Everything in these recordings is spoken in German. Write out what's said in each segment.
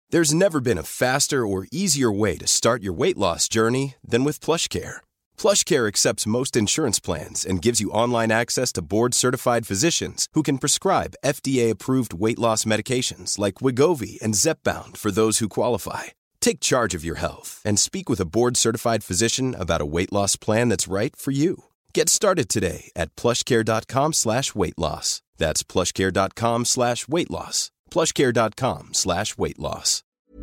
There's never been a faster or easier way to start your weight loss journey than with PlushCare. PlushCare accepts most insurance plans and gives you online access to board-certified physicians who can prescribe FDA-approved weight loss medications like Wegovy and Zepbound for those who qualify. Take charge of your health and speak with a board-certified physician about a weight loss plan that's right for you. Get started today at plushcare.com/weightloss. That's plushcare.com/weightloss. plushcare.com/weightloss.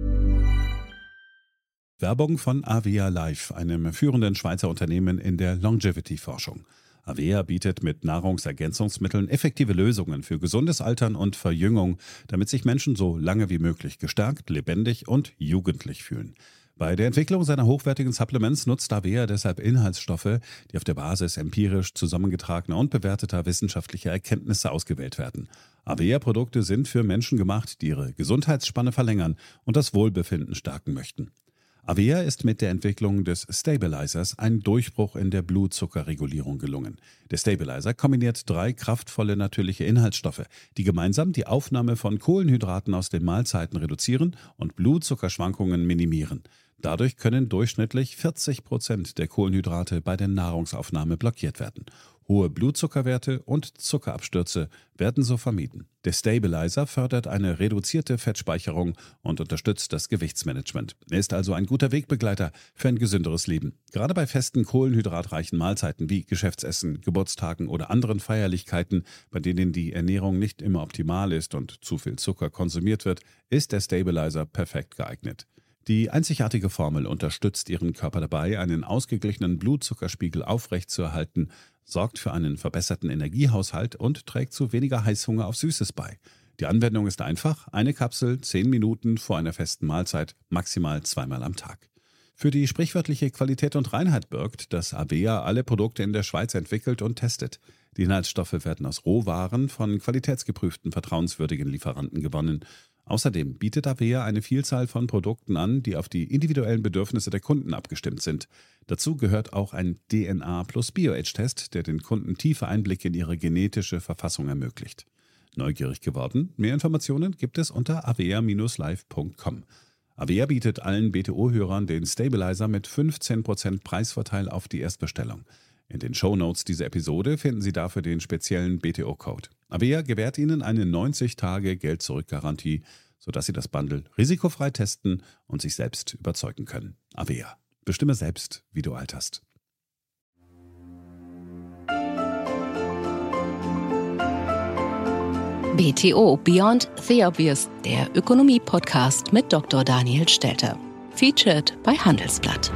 Werbung von Avea Life, einem führenden Schweizer Unternehmen in der Longevity-Forschung. Avea bietet mit Nahrungsergänzungsmitteln effektive Lösungen für gesundes Altern und Verjüngung, damit sich Menschen so lange wie möglich gestärkt, lebendig und jugendlich fühlen. Bei der Entwicklung seiner hochwertigen Supplements nutzt Avea deshalb Inhaltsstoffe, die auf der Basis empirisch zusammengetragener und bewerteter wissenschaftlicher Erkenntnisse ausgewählt werden. Avea-Produkte sind für Menschen gemacht, die ihre Gesundheitsspanne verlängern und das Wohlbefinden stärken möchten. Avea ist mit der Entwicklung des Stabilizers ein Durchbruch in der Blutzuckerregulierung gelungen. Der Stabilizer kombiniert 3 kraftvolle natürliche Inhaltsstoffe, die gemeinsam die Aufnahme von Kohlenhydraten aus den Mahlzeiten reduzieren und Blutzuckerschwankungen minimieren. Dadurch können durchschnittlich 40% der Kohlenhydrate bei der Nahrungsaufnahme blockiert werden. Hohe Blutzuckerwerte und Zuckerabstürze werden so vermieden. Der Stabilizer fördert eine reduzierte Fettspeicherung und unterstützt das Gewichtsmanagement. Er ist also ein guter Wegbegleiter für ein gesünderes Leben. Gerade bei festen kohlenhydratreichen Mahlzeiten wie Geschäftsessen, Geburtstagen oder anderen Feierlichkeiten, bei denen die Ernährung nicht immer optimal ist und zu viel Zucker konsumiert wird, ist der Stabilizer perfekt geeignet. Die einzigartige Formel unterstützt Ihren Körper dabei, einen ausgeglichenen Blutzuckerspiegel aufrechtzuerhalten, sorgt für einen verbesserten Energiehaushalt und trägt zu weniger Heißhunger auf Süßes bei. Die Anwendung ist einfach: eine Kapsel 10 Minuten vor einer festen Mahlzeit, maximal 2-mal am Tag. Für die sprichwörtliche Qualität und Reinheit birgt, dass Avea alle Produkte in der Schweiz entwickelt und testet. Die Inhaltsstoffe werden aus Rohwaren von qualitätsgeprüften, vertrauenswürdigen Lieferanten gewonnen. Außerdem bietet Avea eine Vielzahl von Produkten an, die auf die individuellen Bedürfnisse der Kunden abgestimmt sind. Dazu gehört auch ein DNA+Bio-Age-Test, der den Kunden tiefe Einblicke in ihre genetische Verfassung ermöglicht. Neugierig geworden? Mehr Informationen gibt es unter avea-live.com. Avea bietet allen BTO-Hörern den Stabilizer mit 15% Preisvorteil auf die Erstbestellung. In den Shownotes dieser Episode finden Sie dafür den speziellen BTO-Code. Avea gewährt Ihnen eine 90-Tage-Geld-Zurück-Garantie, sodass Sie das Bundle risikofrei testen und sich selbst überzeugen können. Avea. Bestimme selbst, wie du alterst. BTO Beyond the Obvious, der Ökonomie-Podcast mit Dr. Daniel Stelter. Featured bei Handelsblatt.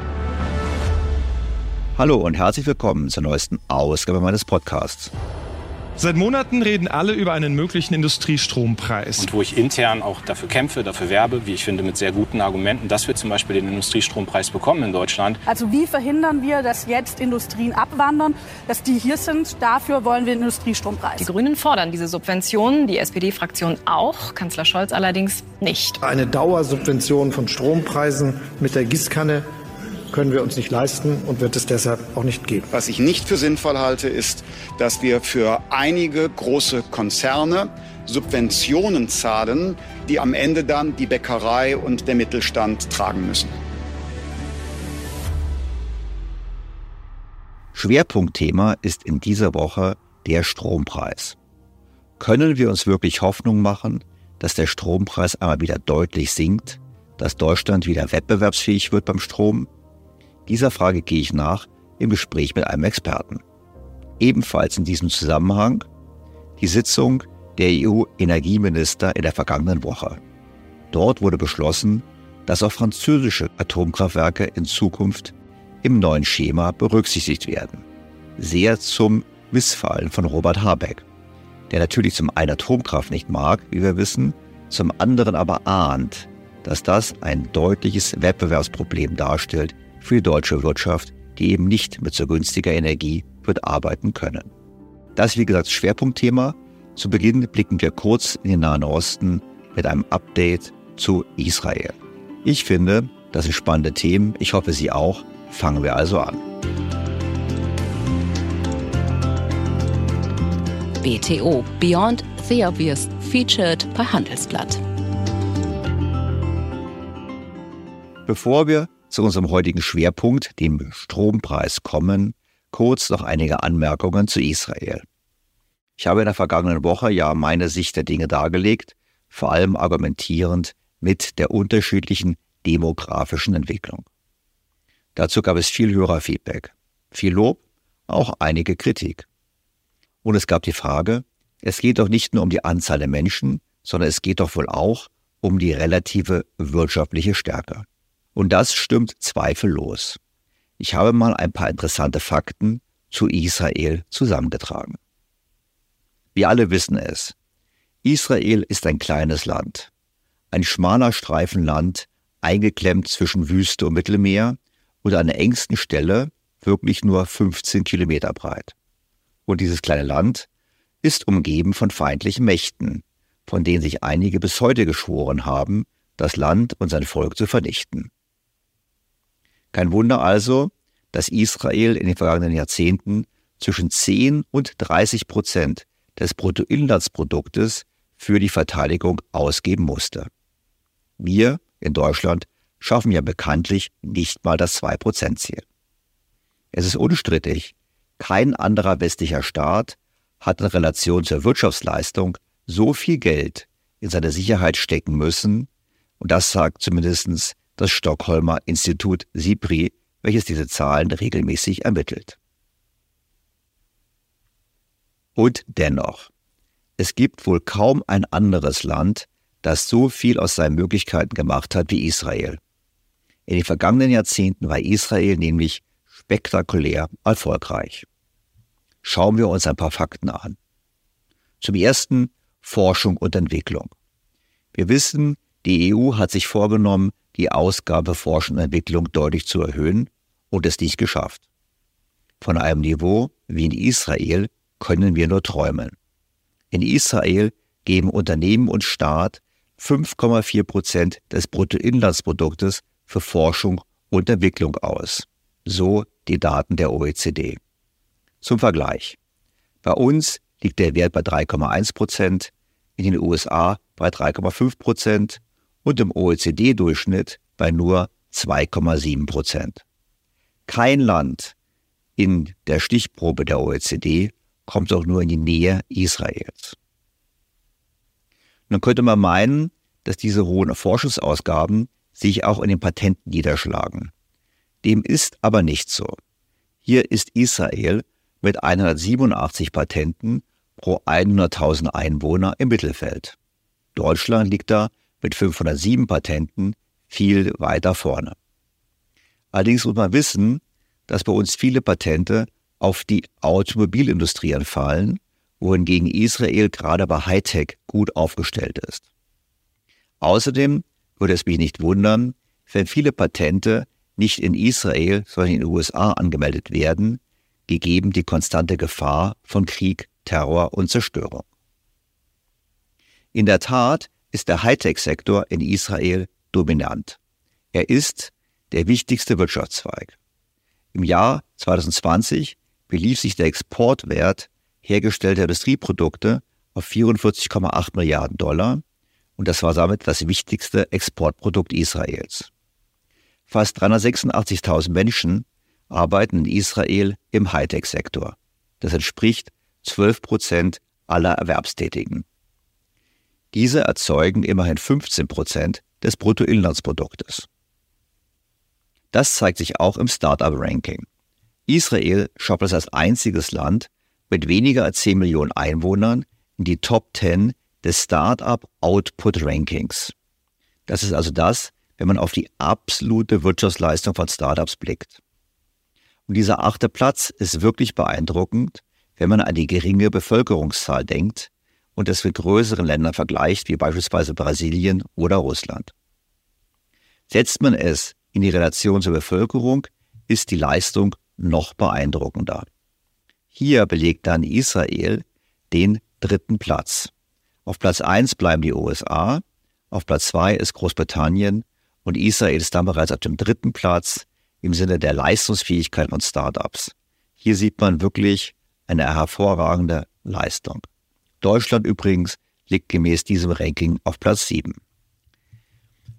Hallo und herzlich willkommen zur neuesten Ausgabe meines Podcasts. Seit Monaten reden alle über einen möglichen Industriestrompreis. Und wo ich intern auch dafür kämpfe, dafür werbe, wie ich finde, mit sehr guten Argumenten, dass wir zum Beispiel den Industriestrompreis bekommen in Deutschland. Also wie verhindern wir, dass jetzt Industrien abwandern, dass die hier sind? Dafür wollen wir den Industriestrompreis. Die Grünen fordern diese Subventionen, die SPD-Fraktion auch, Kanzler Scholz allerdings nicht. Eine Dauersubvention von Strompreisen mit der Gießkanne können wir uns nicht leisten und wird es deshalb auch nicht geben. Was ich nicht für sinnvoll halte, ist, dass wir für einige große Konzerne Subventionen zahlen, die am Ende dann die Bäckerei und der Mittelstand tragen müssen. Schwerpunktthema ist in dieser Woche der Strompreis. Können wir uns wirklich Hoffnung machen, dass der Strompreis einmal wieder deutlich sinkt, dass Deutschland wieder wettbewerbsfähig wird beim Strom? Dieser Frage gehe ich nach im Gespräch mit einem Experten. Ebenfalls in diesem Zusammenhang die Sitzung der EU-Energieminister in der vergangenen Woche. Dort wurde beschlossen, dass auch französische Atomkraftwerke in Zukunft im neuen Schema berücksichtigt werden. Sehr zum Missfallen von Robert Habeck, der natürlich zum einen Atomkraft nicht mag, wie wir wissen, zum anderen aber ahnt, dass das ein deutliches Wettbewerbsproblem darstellt für die deutsche Wirtschaft, die eben nicht mit so günstiger Energie wird arbeiten können. Das ist wie gesagt Schwerpunktthema. Zu Beginn blicken wir kurz in den Nahen Osten mit einem Update zu Israel. Ich finde, das sind spannende Themen. Ich hoffe, Sie auch. Fangen wir also an. BTO Beyond the Obvious, featured bei Handelsblatt. Bevor wir zu unserem heutigen Schwerpunkt, dem Strompreis, kommen, kurz noch einige Anmerkungen zu Israel. Ich habe in der vergangenen Woche ja meine Sicht der Dinge dargelegt, vor allem argumentierend mit der unterschiedlichen demografischen Entwicklung. Dazu gab es viel Hörerfeedback, viel Lob, auch einige Kritik. Und es gab die Frage, es geht doch nicht nur um die Anzahl der Menschen, sondern es geht doch wohl auch um die relative wirtschaftliche Stärke. Und das stimmt zweifellos. Ich habe mal ein paar interessante Fakten zu Israel zusammengetragen. Wir alle wissen es. Israel ist ein kleines Land. Ein schmaler Streifen Land, eingeklemmt zwischen Wüste und Mittelmeer und an der engsten Stelle wirklich nur 15 Kilometer breit. Und dieses kleine Land ist umgeben von feindlichen Mächten, von denen sich einige bis heute geschworen haben, das Land und sein Volk zu vernichten. Kein Wunder also, dass Israel in den vergangenen Jahrzehnten zwischen 10 und 30% des Bruttoinlandsproduktes für die Verteidigung ausgeben musste. Wir in Deutschland schaffen ja bekanntlich nicht mal das 2%-Ziel. Es ist unstrittig, kein anderer westlicher Staat hat in Relation zur Wirtschaftsleistung so viel Geld in seine Sicherheit stecken müssen, und das sagt zumindest das Stockholmer Institut SIPRI, welches diese Zahlen regelmäßig ermittelt. Und dennoch, es gibt wohl kaum ein anderes Land, das so viel aus seinen Möglichkeiten gemacht hat wie Israel. In den vergangenen Jahrzehnten war Israel nämlich spektakulär erfolgreich. Schauen wir uns ein paar Fakten an. Zum Ersten Forschung und Entwicklung. Wir wissen, die EU hat sich vorgenommen, die Ausgaben für Forschung und Entwicklung deutlich zu erhöhen und es nicht geschafft. Von einem Niveau wie in Israel können wir nur träumen. In Israel geben Unternehmen und Staat 5,4% des Bruttoinlandsproduktes für Forschung und Entwicklung aus. So die Daten der OECD. Zum Vergleich. Bei uns liegt der Wert bei 3,1%, in den USA bei 3,5% und im OECD-Durchschnitt bei nur 2,7%. Kein Land in der Stichprobe der OECD kommt auch nur in die Nähe Israels. Nun könnte man meinen, dass diese hohen Forschungsausgaben sich auch in den Patenten niederschlagen. Dem ist aber nicht so. Hier ist Israel mit 187 Patenten pro 100.000 Einwohner im Mittelfeld. Deutschland liegt da mit 507 Patenten viel weiter vorne. Allerdings muss man wissen, dass bei uns viele Patente auf die Automobilindustrie entfallen, wohingegen Israel gerade bei Hightech gut aufgestellt ist. Außerdem würde es mich nicht wundern, wenn viele Patente nicht in Israel, sondern in den USA angemeldet werden, gegeben die konstante Gefahr von Krieg, Terror und Zerstörung. In der Tat ist der Hightech-Sektor in Israel dominant. Er ist der wichtigste Wirtschaftszweig. Im Jahr 2020 belief sich der Exportwert hergestellter Industrieprodukte auf 44,8 Milliarden Dollar und das war damit das wichtigste Exportprodukt Israels. Fast 386.000 Menschen arbeiten in Israel im Hightech-Sektor. Das entspricht 12% aller Erwerbstätigen. Diese erzeugen immerhin 15% des Bruttoinlandsproduktes. Das zeigt sich auch im Start-up-Ranking. Israel schafft es als einziges Land mit weniger als 10 Millionen Einwohnern in die Top 10 des Start-up-Output-Rankings. Das ist also das, wenn man auf die absolute Wirtschaftsleistung von Startups blickt. Und dieser 8. Platz ist wirklich beeindruckend, wenn man an die geringe Bevölkerungszahl denkt und es mit größeren Ländern vergleicht, wie beispielsweise Brasilien oder Russland. Setzt man es in die Relation zur Bevölkerung, ist die Leistung noch beeindruckender. Hier belegt dann Israel den 3. Platz. Auf Platz 1 bleiben die USA, auf Platz 2 ist Großbritannien und Israel ist dann bereits auf dem 3. Platz im Sinne der Leistungsfähigkeit von Startups. Hier sieht man wirklich eine hervorragende Leistung. Deutschland übrigens liegt gemäß diesem Ranking auf Platz 7.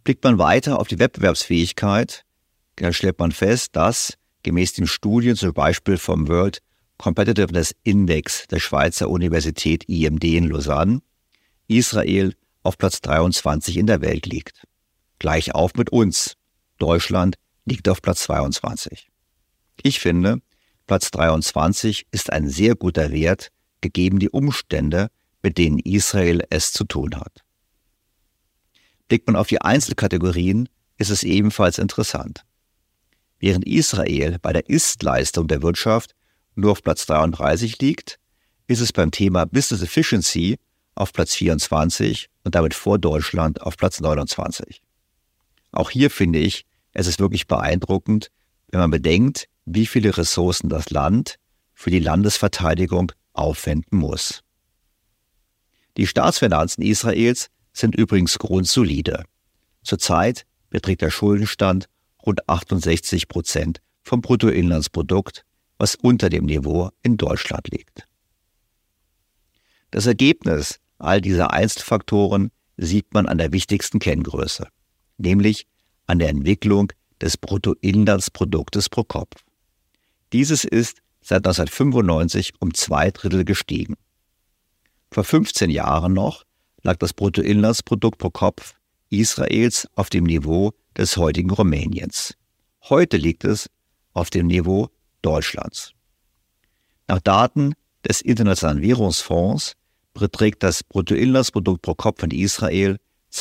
Blickt man weiter auf die Wettbewerbsfähigkeit, dann stellt man fest, dass gemäß den Studien zum Beispiel vom World Competitiveness Index der Schweizer Universität IMD in Lausanne Israel auf Platz 23 in der Welt liegt. Gleich auf mit uns. Deutschland liegt auf Platz 22. Ich finde, Platz 23 ist ein sehr guter Wert, gegeben die Umstände, mit denen Israel es zu tun hat. Blickt man auf die Einzelkategorien, ist es ebenfalls interessant. Während Israel bei der Ist-Leistung der Wirtschaft nur auf Platz 33 liegt, ist es beim Thema Business Efficiency auf Platz 24 und damit vor Deutschland auf Platz 29. Auch hier finde ich, es ist wirklich beeindruckend, wenn man bedenkt, wie viele Ressourcen das Land für die Landesverteidigung aufwenden muss. Die Staatsfinanzen Israels sind übrigens grundsolide. Zurzeit beträgt der Schuldenstand rund 68% vom Bruttoinlandsprodukt, was unter dem Niveau in Deutschland liegt. Das Ergebnis all dieser Einzelfaktoren sieht man an der wichtigsten Kenngröße, nämlich an der Entwicklung des Bruttoinlandsproduktes pro Kopf. Dieses ist seit 1995 um 2/3 gestiegen. Vor 15 Jahren noch lag das Bruttoinlandsprodukt pro Kopf Israels auf dem Niveau des heutigen Rumäniens. Heute liegt es auf dem Niveau Deutschlands. Nach Daten des Internationalen Währungsfonds beträgt das Bruttoinlandsprodukt pro Kopf in Israel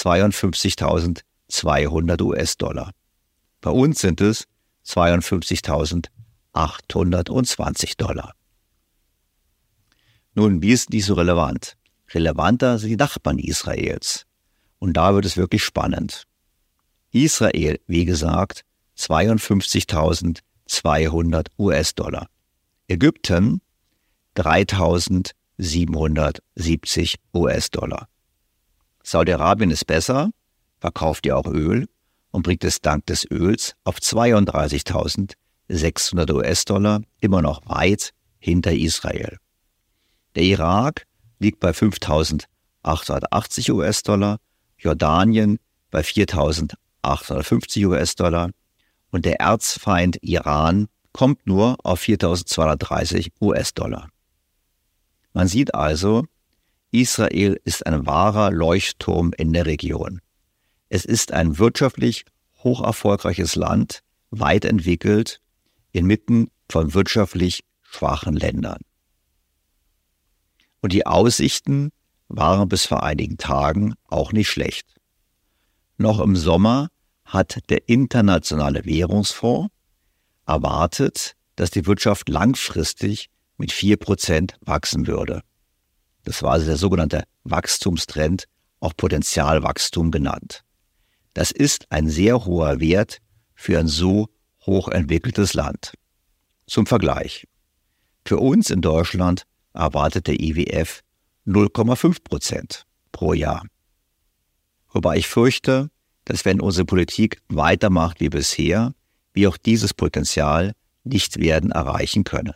52.200 US-Dollar. Bei uns sind es 52.820 Dollar. Nun, wie ist dies so relevant? Relevanter sind die Nachbarn Israels. Und da wird es wirklich spannend. Israel, wie gesagt, 52.200 US-Dollar. Ägypten 3.770 US-Dollar. Saudi-Arabien ist besser, verkauft ja auch Öl und bringt es dank des Öls auf 32.600 US-Dollar, immer noch weit hinter Israel. Der Irak liegt bei 5.880 US-Dollar, Jordanien bei 4.850 US-Dollar und der Erzfeind Iran kommt nur auf 4.230 US-Dollar. Man sieht also, Israel ist ein wahrer Leuchtturm in der Region. Es ist ein wirtschaftlich hocherfolgreiches Land, weit entwickelt, inmitten von wirtschaftlich schwachen Ländern. Und die Aussichten waren bis vor einigen Tagen auch nicht schlecht. Noch im Sommer hat der Internationale Währungsfonds erwartet, dass die Wirtschaft langfristig mit 4% wachsen würde. Das war also der sogenannte Wachstumstrend, auch Potenzialwachstum genannt. Das ist ein sehr hoher Wert für ein so hochentwickeltes Land. Zum Vergleich. Für uns in Deutschland erwartet der IWF 0,5% pro Jahr. Wobei ich fürchte, dass wenn unsere Politik weitermacht wie bisher, wir auch dieses Potenzial nicht werden erreichen können.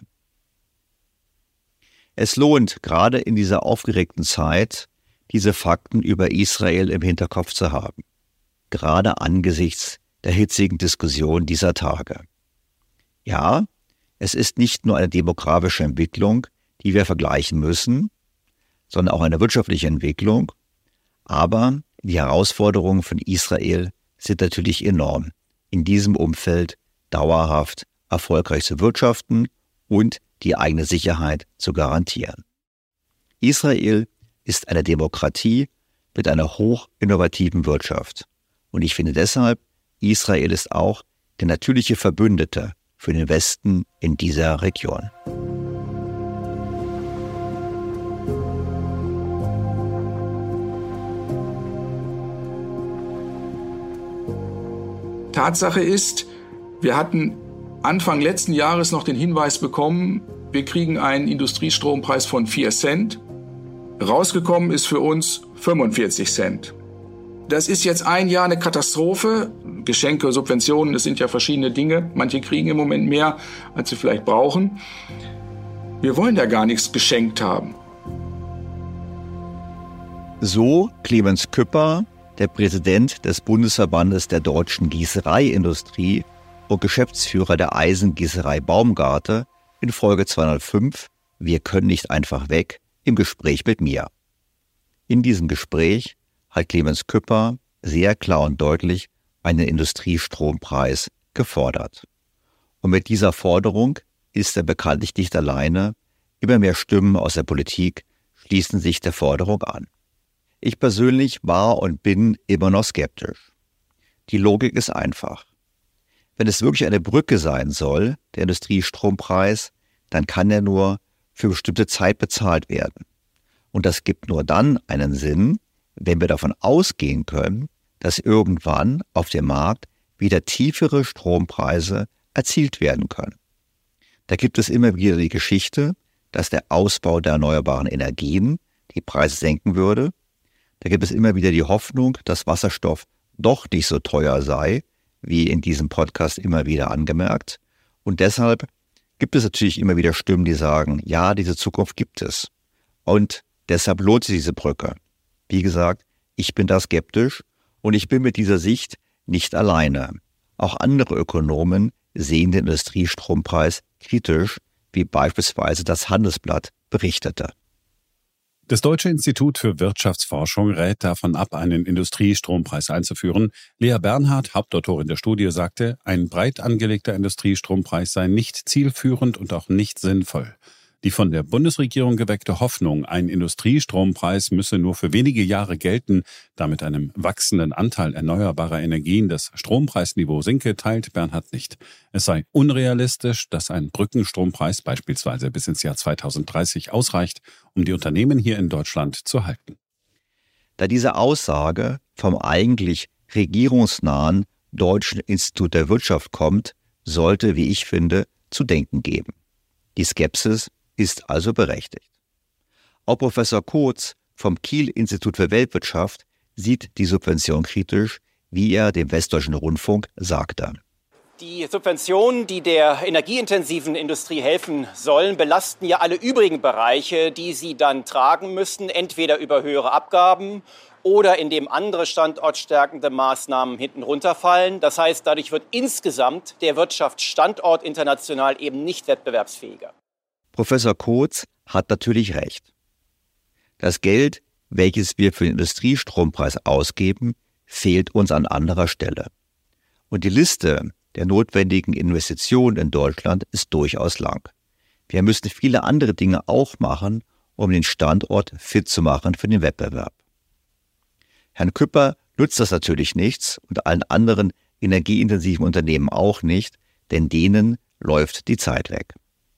Es lohnt, gerade in dieser aufgeregten Zeit, diese Fakten über Israel im Hinterkopf zu haben. Gerade angesichts der hitzigen Diskussion dieser Tage. Ja, es ist nicht nur eine demografische Entwicklung, die wir vergleichen müssen, sondern auch eine wirtschaftliche Entwicklung. Aber die Herausforderungen von Israel sind natürlich enorm, in diesem Umfeld dauerhaft erfolgreich zu wirtschaften und die eigene Sicherheit zu garantieren. Israel ist eine Demokratie mit einer hochinnovativen Wirtschaft. Und ich finde deshalb, Israel ist auch der natürliche Verbündete für den Westen in dieser Region. Tatsache ist, wir hatten Anfang letzten Jahres noch den Hinweis bekommen, wir kriegen einen Industriestrompreis von 4 Cent. Rausgekommen ist für uns 45 Cent. Das ist jetzt ein Jahr eine Katastrophe. Geschenke, Subventionen, das sind ja verschiedene Dinge. Manche kriegen im Moment mehr, als sie vielleicht brauchen. Wir wollen da gar nichts geschenkt haben. So Clemens Küpper der Präsident des Bundesverbandes der deutschen Gießereiindustrie und Geschäftsführer der Eisengießerei Baumgarte, in Folge 205 Wir können nicht einfach weg, im Gespräch mit mir. In diesem Gespräch hat Clemens Küpper sehr klar und deutlich einen Industriestrompreis gefordert. Und mit dieser Forderung ist er bekanntlich nicht alleine. Immer mehr Stimmen aus der Politik schließen sich der Forderung an. Ich persönlich war und bin immer noch skeptisch. Die Logik ist einfach. Wenn es wirklich eine Brücke sein soll, der Industriestrompreis, dann kann er nur für bestimmte Zeit bezahlt werden. Und das gibt nur dann einen Sinn, wenn wir davon ausgehen können, dass irgendwann auf dem Markt wieder tiefere Strompreise erzielt werden können. Da gibt es immer wieder die Geschichte, dass der Ausbau der erneuerbaren Energien die Preise senken würde. Da gibt es immer wieder die Hoffnung, dass Wasserstoff doch nicht so teuer sei, wie in diesem Podcast immer wieder angemerkt. Und deshalb gibt es natürlich immer wieder Stimmen, die sagen, ja, diese Zukunft gibt es. Und deshalb lohnt sich diese Brücke. Wie gesagt, ich bin da skeptisch und ich bin mit dieser Sicht nicht alleine. Auch andere Ökonomen sehen den Industriestrompreis kritisch, wie beispielsweise das Handelsblatt berichtete. Das Deutsche Institut für Wirtschaftsforschung rät davon ab, einen Industriestrompreis einzuführen. Lea Bernhard, Hauptautorin der Studie, sagte, ein breit angelegter Industriestrompreis sei nicht zielführend und auch nicht sinnvoll. Die von der Bundesregierung geweckte Hoffnung, ein Industriestrompreis müsse nur für wenige Jahre gelten, da mit einem wachsenden Anteil erneuerbarer Energien das Strompreisniveau sinke, teilt Bernhard nicht. Es sei unrealistisch, dass ein Brückenstrompreis beispielsweise bis ins Jahr 2030 ausreicht, um die Unternehmen hier in Deutschland zu halten. Da diese Aussage vom eigentlich regierungsnahen Deutschen Institut der Wirtschaft kommt, sollte, wie ich finde, zu denken geben. Die Skepsis ist also berechtigt. Auch Professor Kotz vom Kiel-Institut für Weltwirtschaft sieht die Subvention kritisch, wie er dem Westdeutschen Rundfunk sagte. Die Subventionen, die der energieintensiven Industrie helfen sollen, belasten ja alle übrigen Bereiche, die sie dann tragen müssen, entweder über höhere Abgaben oder indem andere standortstärkende Maßnahmen hinten runterfallen. Das heißt, dadurch wird insgesamt der Wirtschaftsstandort international eben nicht wettbewerbsfähiger. Professor Kotz hat natürlich recht. Das Geld, welches wir für den Industriestrompreis ausgeben, fehlt uns an anderer Stelle. Und die Liste der notwendigen Investitionen in Deutschland ist durchaus lang. Wir müssen viele andere Dinge auch machen, um den Standort fit zu machen für den Wettbewerb. Herrn Küpper nützt das natürlich nichts und allen anderen energieintensiven Unternehmen auch nicht, denn denen läuft die Zeit weg.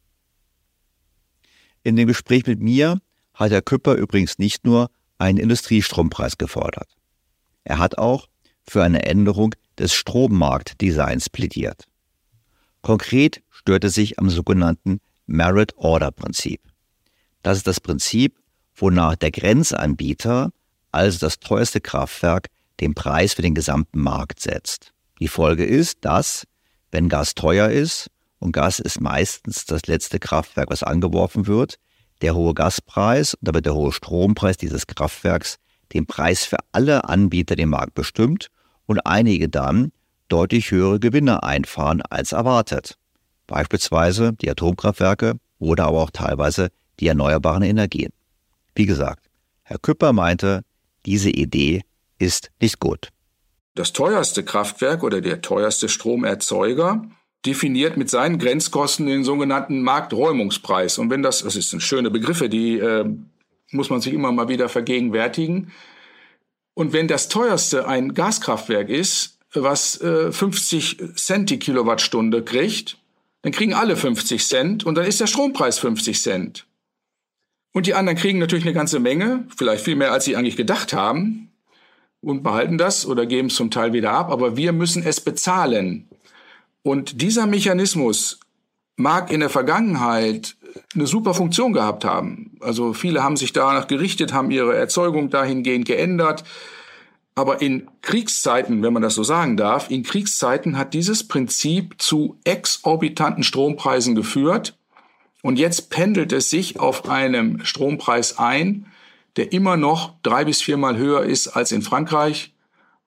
In dem Gespräch mit mir hat Herr Küpper übrigens nicht nur einen Industriestrompreis gefordert. Er hat auch für eine Änderung des Strommarktdesigns plädiert. Konkret stört er sich am sogenannten Merit-Order-Prinzip. Das ist das Prinzip, wonach der Grenzanbieter, also das teuerste Kraftwerk, den Preis für den gesamten Markt setzt. Die Folge ist, dass, wenn Gas teuer ist, und Gas ist meistens das letzte Kraftwerk, was angeworfen wird, der hohe Gaspreis und damit der hohe Strompreis dieses Kraftwerks den Preis für alle Anbieter den Markt bestimmt und einige dann deutlich höhere Gewinne einfahren als erwartet. Beispielsweise die Atomkraftwerke oder aber auch teilweise die erneuerbaren Energien. Wie gesagt, Herr Küpper meinte, diese Idee ist nicht gut. Das teuerste Kraftwerk oder der teuerste Stromerzeuger definiert mit seinen Grenzkosten den sogenannten Markträumungspreis. Und wenn das sind schöne Begriffe, die muss man sich immer mal wieder vergegenwärtigen. Und wenn das teuerste ein Gaskraftwerk ist, was 50 Cent die Kilowattstunde kriegt, dann kriegen alle 50 Cent und dann ist der Strompreis 50 Cent. Und die anderen kriegen natürlich eine ganze Menge, vielleicht viel mehr, als sie eigentlich gedacht haben, und behalten das oder geben es zum Teil wieder ab, aber wir müssen es bezahlen. Und dieser Mechanismus mag in der Vergangenheit eine super Funktion gehabt haben. Also viele haben sich danach gerichtet, haben ihre Erzeugung dahingehend geändert. Aber in Kriegszeiten, wenn man das so sagen darf, in Kriegszeiten hat dieses Prinzip zu exorbitanten Strompreisen geführt. Und jetzt pendelt es sich auf einem Strompreis ein, der immer noch 3- bis 4-mal höher ist als in Frankreich,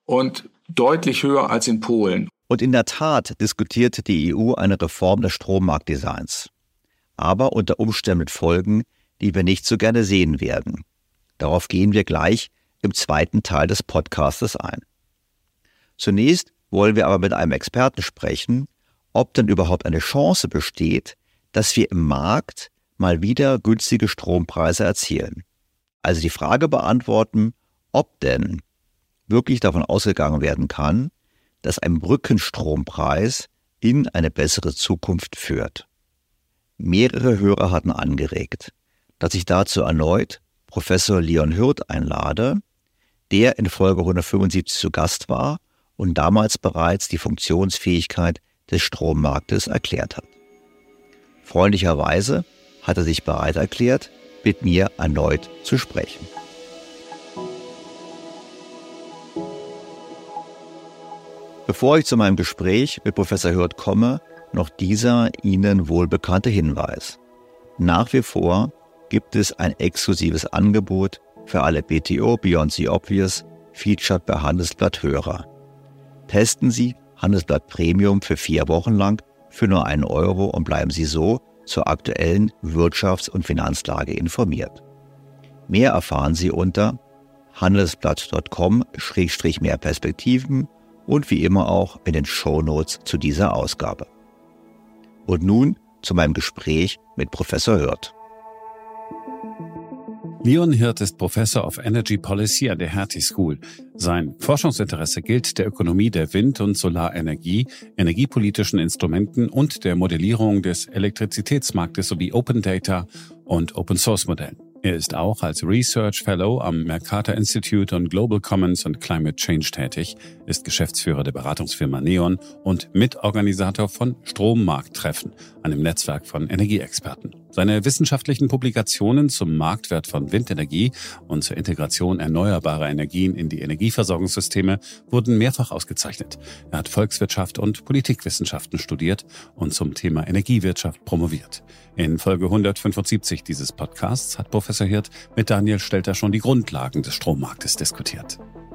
und deutlich höher als in Polen. Und in der Tat diskutiert die EU eine Reform des Strommarktdesigns. Aber unter Umständen mit Folgen, die wir nicht so gerne sehen werden. Darauf gehen wir gleich im zweiten Teil des Podcastes ein. Zunächst wollen wir aber mit einem Experten sprechen, ob denn überhaupt eine Chance besteht, dass wir im Markt mal wieder günstige Strompreise erzielen. Also die Frage beantworten, ob denn wirklich davon ausgegangen werden kann, dass ein Brückenstrompreis in eine bessere Zukunft führt. Mehrere Hörer hatten angeregt, dass ich dazu erneut Professor Leon Hürth einlade, der in Folge 175 zu Gast war und damals bereits die Funktionsfähigkeit des Strommarktes erklärt hat. Freundlicherweise hat er sich bereit erklärt, mit mir erneut zu sprechen. Bevor ich zu meinem Gespräch mit Professor Hürth komme, noch dieser Ihnen wohlbekannte Hinweis. Nach wie vor gibt es ein exklusives Angebot für alle BTO Beyond the Obvious Featured bei Handelsblatt Hörer. Testen Sie Handelsblatt Premium für 4 Wochen lang für nur €1 und bleiben Sie so zur aktuellen Wirtschafts- und Finanzlage informiert. Mehr erfahren Sie unter handelsblatt.com/mehr Perspektiven und wie immer auch in den Shownotes zu dieser Ausgabe. Und nun zu meinem Gespräch mit Professor Hürth. Leon Hürth ist Professor of Energy Policy an der Hertie School. Sein Forschungsinteresse gilt der Ökonomie der Wind- und Solarenergie, energiepolitischen Instrumenten und der Modellierung des Elektrizitätsmarktes sowie Open Data und Open Source Modellen. Er ist auch als Research Fellow am Mercator Institute on Global Commons and Climate Change tätig, ist Geschäftsführer der Beratungsfirma Neon und Mitorganisator von Strommarkttreffen, einem Netzwerk von Energieexperten. Seine wissenschaftlichen Publikationen zum Marktwert von Windenergie und zur Integration erneuerbarer Energien in die Energieversorgungssysteme wurden mehrfach ausgezeichnet. Er hat Volkswirtschaft und Politikwissenschaften studiert und zum Thema Energiewirtschaft promoviert. In Folge 175 dieses Podcasts hat Professor Hürth mit Daniel Stelter schon die Grundlagen des Strommarktes diskutiert.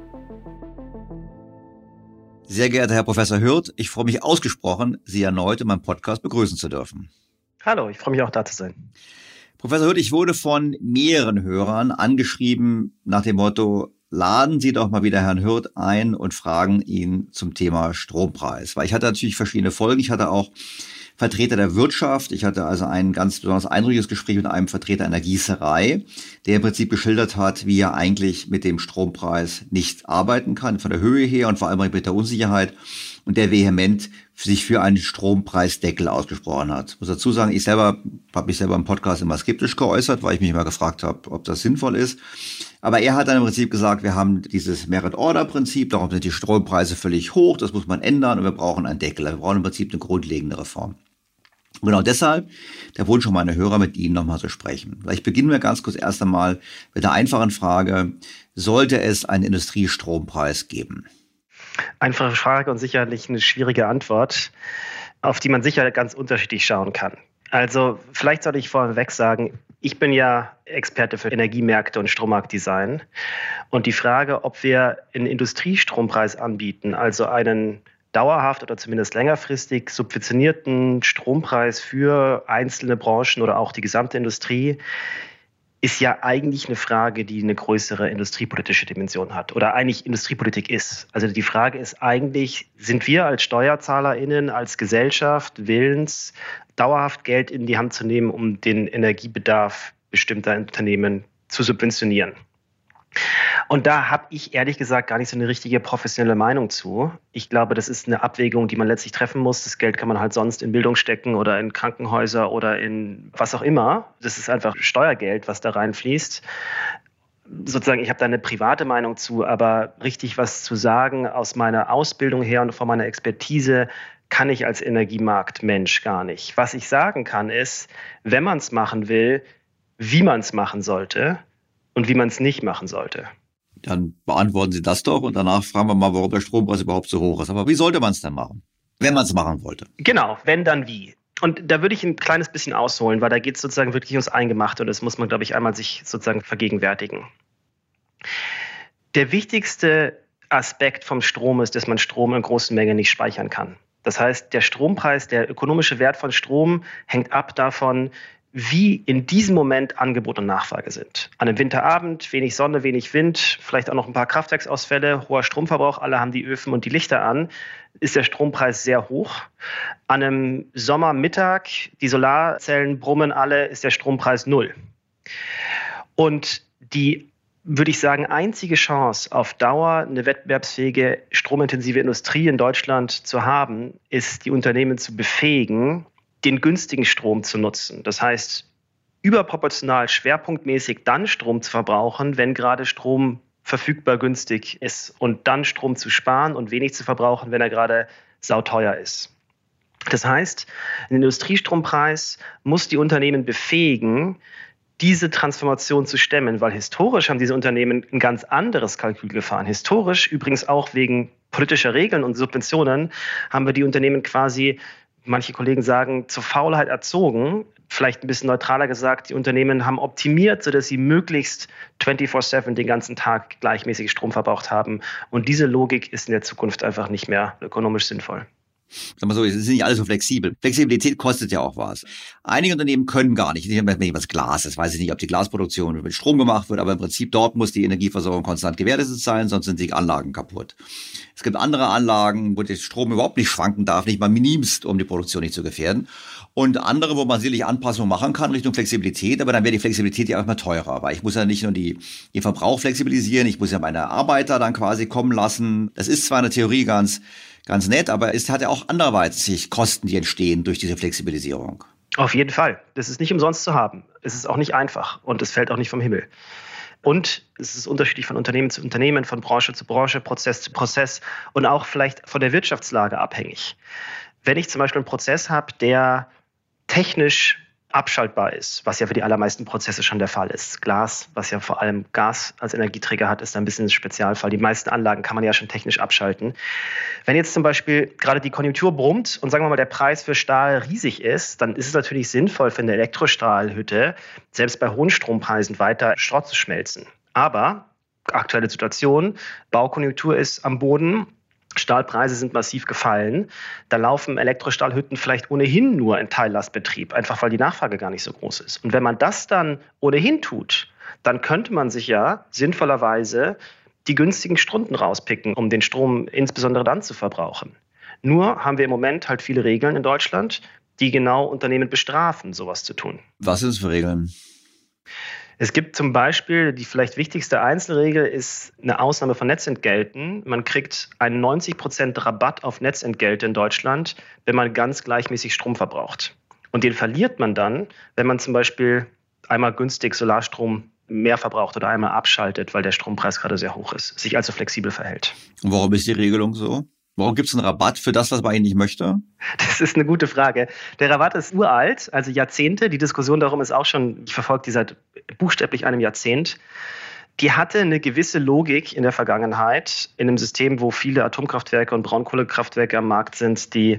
Sehr geehrter Herr Professor Hürth, ich freue mich ausgesprochen, Sie erneut in meinem Podcast begrüßen zu dürfen. Hallo, ich freue mich auch da zu sein. Professor Hürth, ich wurde von mehreren Hörern angeschrieben nach dem Motto, laden Sie doch mal wieder Herrn Hürth ein und fragen ihn zum Thema Strompreis. Weil ich hatte natürlich verschiedene Folgen. Ich hatte auch Vertreter der Wirtschaft. Ich hatte also ein ganz besonders eindrückliches Gespräch mit einem Vertreter einer Gießerei, der im Prinzip geschildert hat, wie er eigentlich mit dem Strompreis nicht arbeiten kann, von der Höhe her und vor allem mit der Unsicherheit, und der vehement sich für einen Strompreisdeckel ausgesprochen hat. Ich muss dazu sagen, ich selber habe mich selber im Podcast immer skeptisch geäußert, weil ich mich immer gefragt habe, ob das sinnvoll ist. Aber er hat dann im Prinzip gesagt, wir haben dieses Merit-Order-Prinzip, darum sind die Strompreise völlig hoch, das muss man ändern und wir brauchen einen Deckel. Wir brauchen im Prinzip eine grundlegende Reform. Und genau deshalb der Wunsch von meinen Hörer, mit Ihnen nochmal zu sprechen. Vielleicht beginnen wir ganz kurz erst einmal mit der einfachen Frage, sollte es einen Industriestrompreis geben? Einfache Frage und sicherlich eine schwierige Antwort, auf die man sicher ganz unterschiedlich schauen kann. Also vielleicht sollte ich vorweg sagen, ich bin ja Experte für Energiemärkte und Strommarktdesign. Und die Frage, ob wir einen Industriestrompreis anbieten, also einen dauerhaft oder zumindest längerfristig subventionierten Strompreis für einzelne Branchen oder auch die gesamte Industrie, ist ja eigentlich eine Frage, die eine größere industriepolitische Dimension hat oder eigentlich Industriepolitik ist. Also die Frage ist eigentlich, sind wir als SteuerzahlerInnen, als Gesellschaft willens, dauerhaft Geld in die Hand zu nehmen, um den Energiebedarf bestimmter Unternehmen zu subventionieren? Und da habe ich ehrlich gesagt gar nicht so eine richtige professionelle Meinung zu. Ich glaube, das ist eine Abwägung, die man letztlich treffen muss. Das Geld kann man halt sonst in Bildung stecken oder in Krankenhäuser oder in was auch immer. Das ist einfach Steuergeld, was da reinfließt. Sozusagen, ich habe da eine private Meinung zu, aber richtig was zu sagen aus meiner Ausbildung her und von meiner Expertise kann ich als Energiemarktmensch gar nicht. Was ich sagen kann ist, wenn man es machen will, wie man es machen sollte und wie man es nicht machen sollte. Dann beantworten Sie das doch und danach fragen wir mal, warum der Strompreis überhaupt so hoch ist. Aber wie sollte man es denn machen, wenn man es machen wollte? Genau, wenn, dann wie. Und da würde ich ein kleines bisschen ausholen, weil da geht es sozusagen wirklich ums Eingemachte und das muss man, glaube ich, einmal sich sozusagen vergegenwärtigen. Der wichtigste Aspekt vom Strom ist, dass man Strom in großen Mengen nicht speichern kann. Das heißt, der Strompreis, der ökonomische Wert von Strom hängt ab davon, wie in diesem Moment Angebot und Nachfrage sind. An einem Winterabend, wenig Sonne, wenig Wind, vielleicht auch noch ein paar Kraftwerksausfälle, hoher Stromverbrauch, alle haben die Öfen und die Lichter an, ist der Strompreis sehr hoch. An einem Sommermittag, die Solarzellen brummen alle, ist der Strompreis 0. Und die, würde ich sagen, einzige Chance, auf Dauer eine wettbewerbsfähige, stromintensive Industrie in Deutschland zu haben, ist, die Unternehmen zu befähigen, den günstigen Strom zu nutzen. Das heißt, überproportional schwerpunktmäßig dann Strom zu verbrauchen, wenn gerade Strom verfügbar günstig ist, und dann Strom zu sparen und wenig zu verbrauchen, wenn er gerade sauteuer ist. Das heißt, ein Industriestrompreis muss die Unternehmen befähigen, diese Transformation zu stemmen, weil historisch haben diese Unternehmen ein ganz anderes Kalkül gefahren. Historisch, übrigens auch wegen politischer Regeln und Subventionen, haben wir die Unternehmen quasi, manche Kollegen sagen, zur Faulheit erzogen. Vielleicht ein bisschen neutraler gesagt, die Unternehmen haben optimiert, sodass sie möglichst 24/7 den ganzen Tag gleichmäßig Strom verbraucht haben. Und diese Logik ist in der Zukunft einfach nicht mehr ökonomisch sinnvoll. Sag mal so, es ist nicht alles so flexibel. Flexibilität kostet ja auch was. Einige Unternehmen können gar nicht. Wenn was Glas ist, weiß ich nicht, ob die Glasproduktion mit Strom gemacht wird, aber im Prinzip dort muss die Energieversorgung konstant gewährleistet sein, sonst sind die Anlagen kaputt. Es gibt andere Anlagen, wo der Strom überhaupt nicht schwanken darf, nicht mal minimst, um die Produktion nicht zu gefährden. Und andere, wo man sicherlich Anpassungen machen kann Richtung Flexibilität, aber dann wäre die Flexibilität ja auch mal teurer, weil ich muss ja nicht nur den Verbrauch flexibilisieren, ich muss ja meine Arbeiter dann quasi kommen lassen. Das ist zwar in der Theorie ganz nett, aber es hat ja auch anderweitig Kosten, die entstehen durch diese Flexibilisierung. Auf jeden Fall. Das ist nicht umsonst zu haben. Es ist auch nicht einfach und es fällt auch nicht vom Himmel. Und es ist unterschiedlich von Unternehmen zu Unternehmen, von Branche zu Branche, Prozess zu Prozess und auch vielleicht von der Wirtschaftslage abhängig. Wenn ich zum Beispiel einen Prozess habe, der technisch abschaltbar ist, was ja für die allermeisten Prozesse schon der Fall ist. Glas, was ja vor allem Gas als Energieträger hat, ist ein bisschen ein Spezialfall. Die meisten Anlagen kann man ja schon technisch abschalten. Wenn jetzt zum Beispiel gerade die Konjunktur brummt und sagen wir mal, der Preis für Stahl riesig ist, dann ist es natürlich sinnvoll für eine Elektrostahlhütte, selbst bei hohen Strompreisen weiter Schrott zu schmelzen. Aber aktuelle Situation, Baukonjunktur ist am Boden, Stahlpreise sind massiv gefallen. Da laufen Elektrostahlhütten vielleicht ohnehin nur in Teillastbetrieb, einfach weil die Nachfrage gar nicht so groß ist. Und wenn man das dann ohnehin tut, dann könnte man sich ja sinnvollerweise die günstigen Stunden rauspicken, um den Strom insbesondere dann zu verbrauchen. Nur haben wir im Moment halt viele Regeln in Deutschland, die genau Unternehmen bestrafen, sowas zu tun. Was sind es für Regeln? Es gibt zum Beispiel, die vielleicht wichtigste Einzelregel ist eine Ausnahme von Netzentgelten. Man kriegt einen 90% Rabatt auf Netzentgelte in Deutschland, wenn man ganz gleichmäßig Strom verbraucht. Und den verliert man dann, wenn man zum Beispiel einmal günstig Solarstrom mehr verbraucht oder einmal abschaltet, weil der Strompreis gerade sehr hoch ist, sich also flexibel verhält. Und warum ist die Regelung so? Warum gibt es einen Rabatt für das, was man eigentlich nicht möchte? Das ist eine gute Frage. Der Rabatt ist uralt, also Jahrzehnte. Die Diskussion darum ist auch schon, ich verfolge die seit buchstäblich einem Jahrzehnt. Die hatte eine gewisse Logik in der Vergangenheit, in einem System, wo viele Atomkraftwerke und Braunkohlekraftwerke am Markt sind, die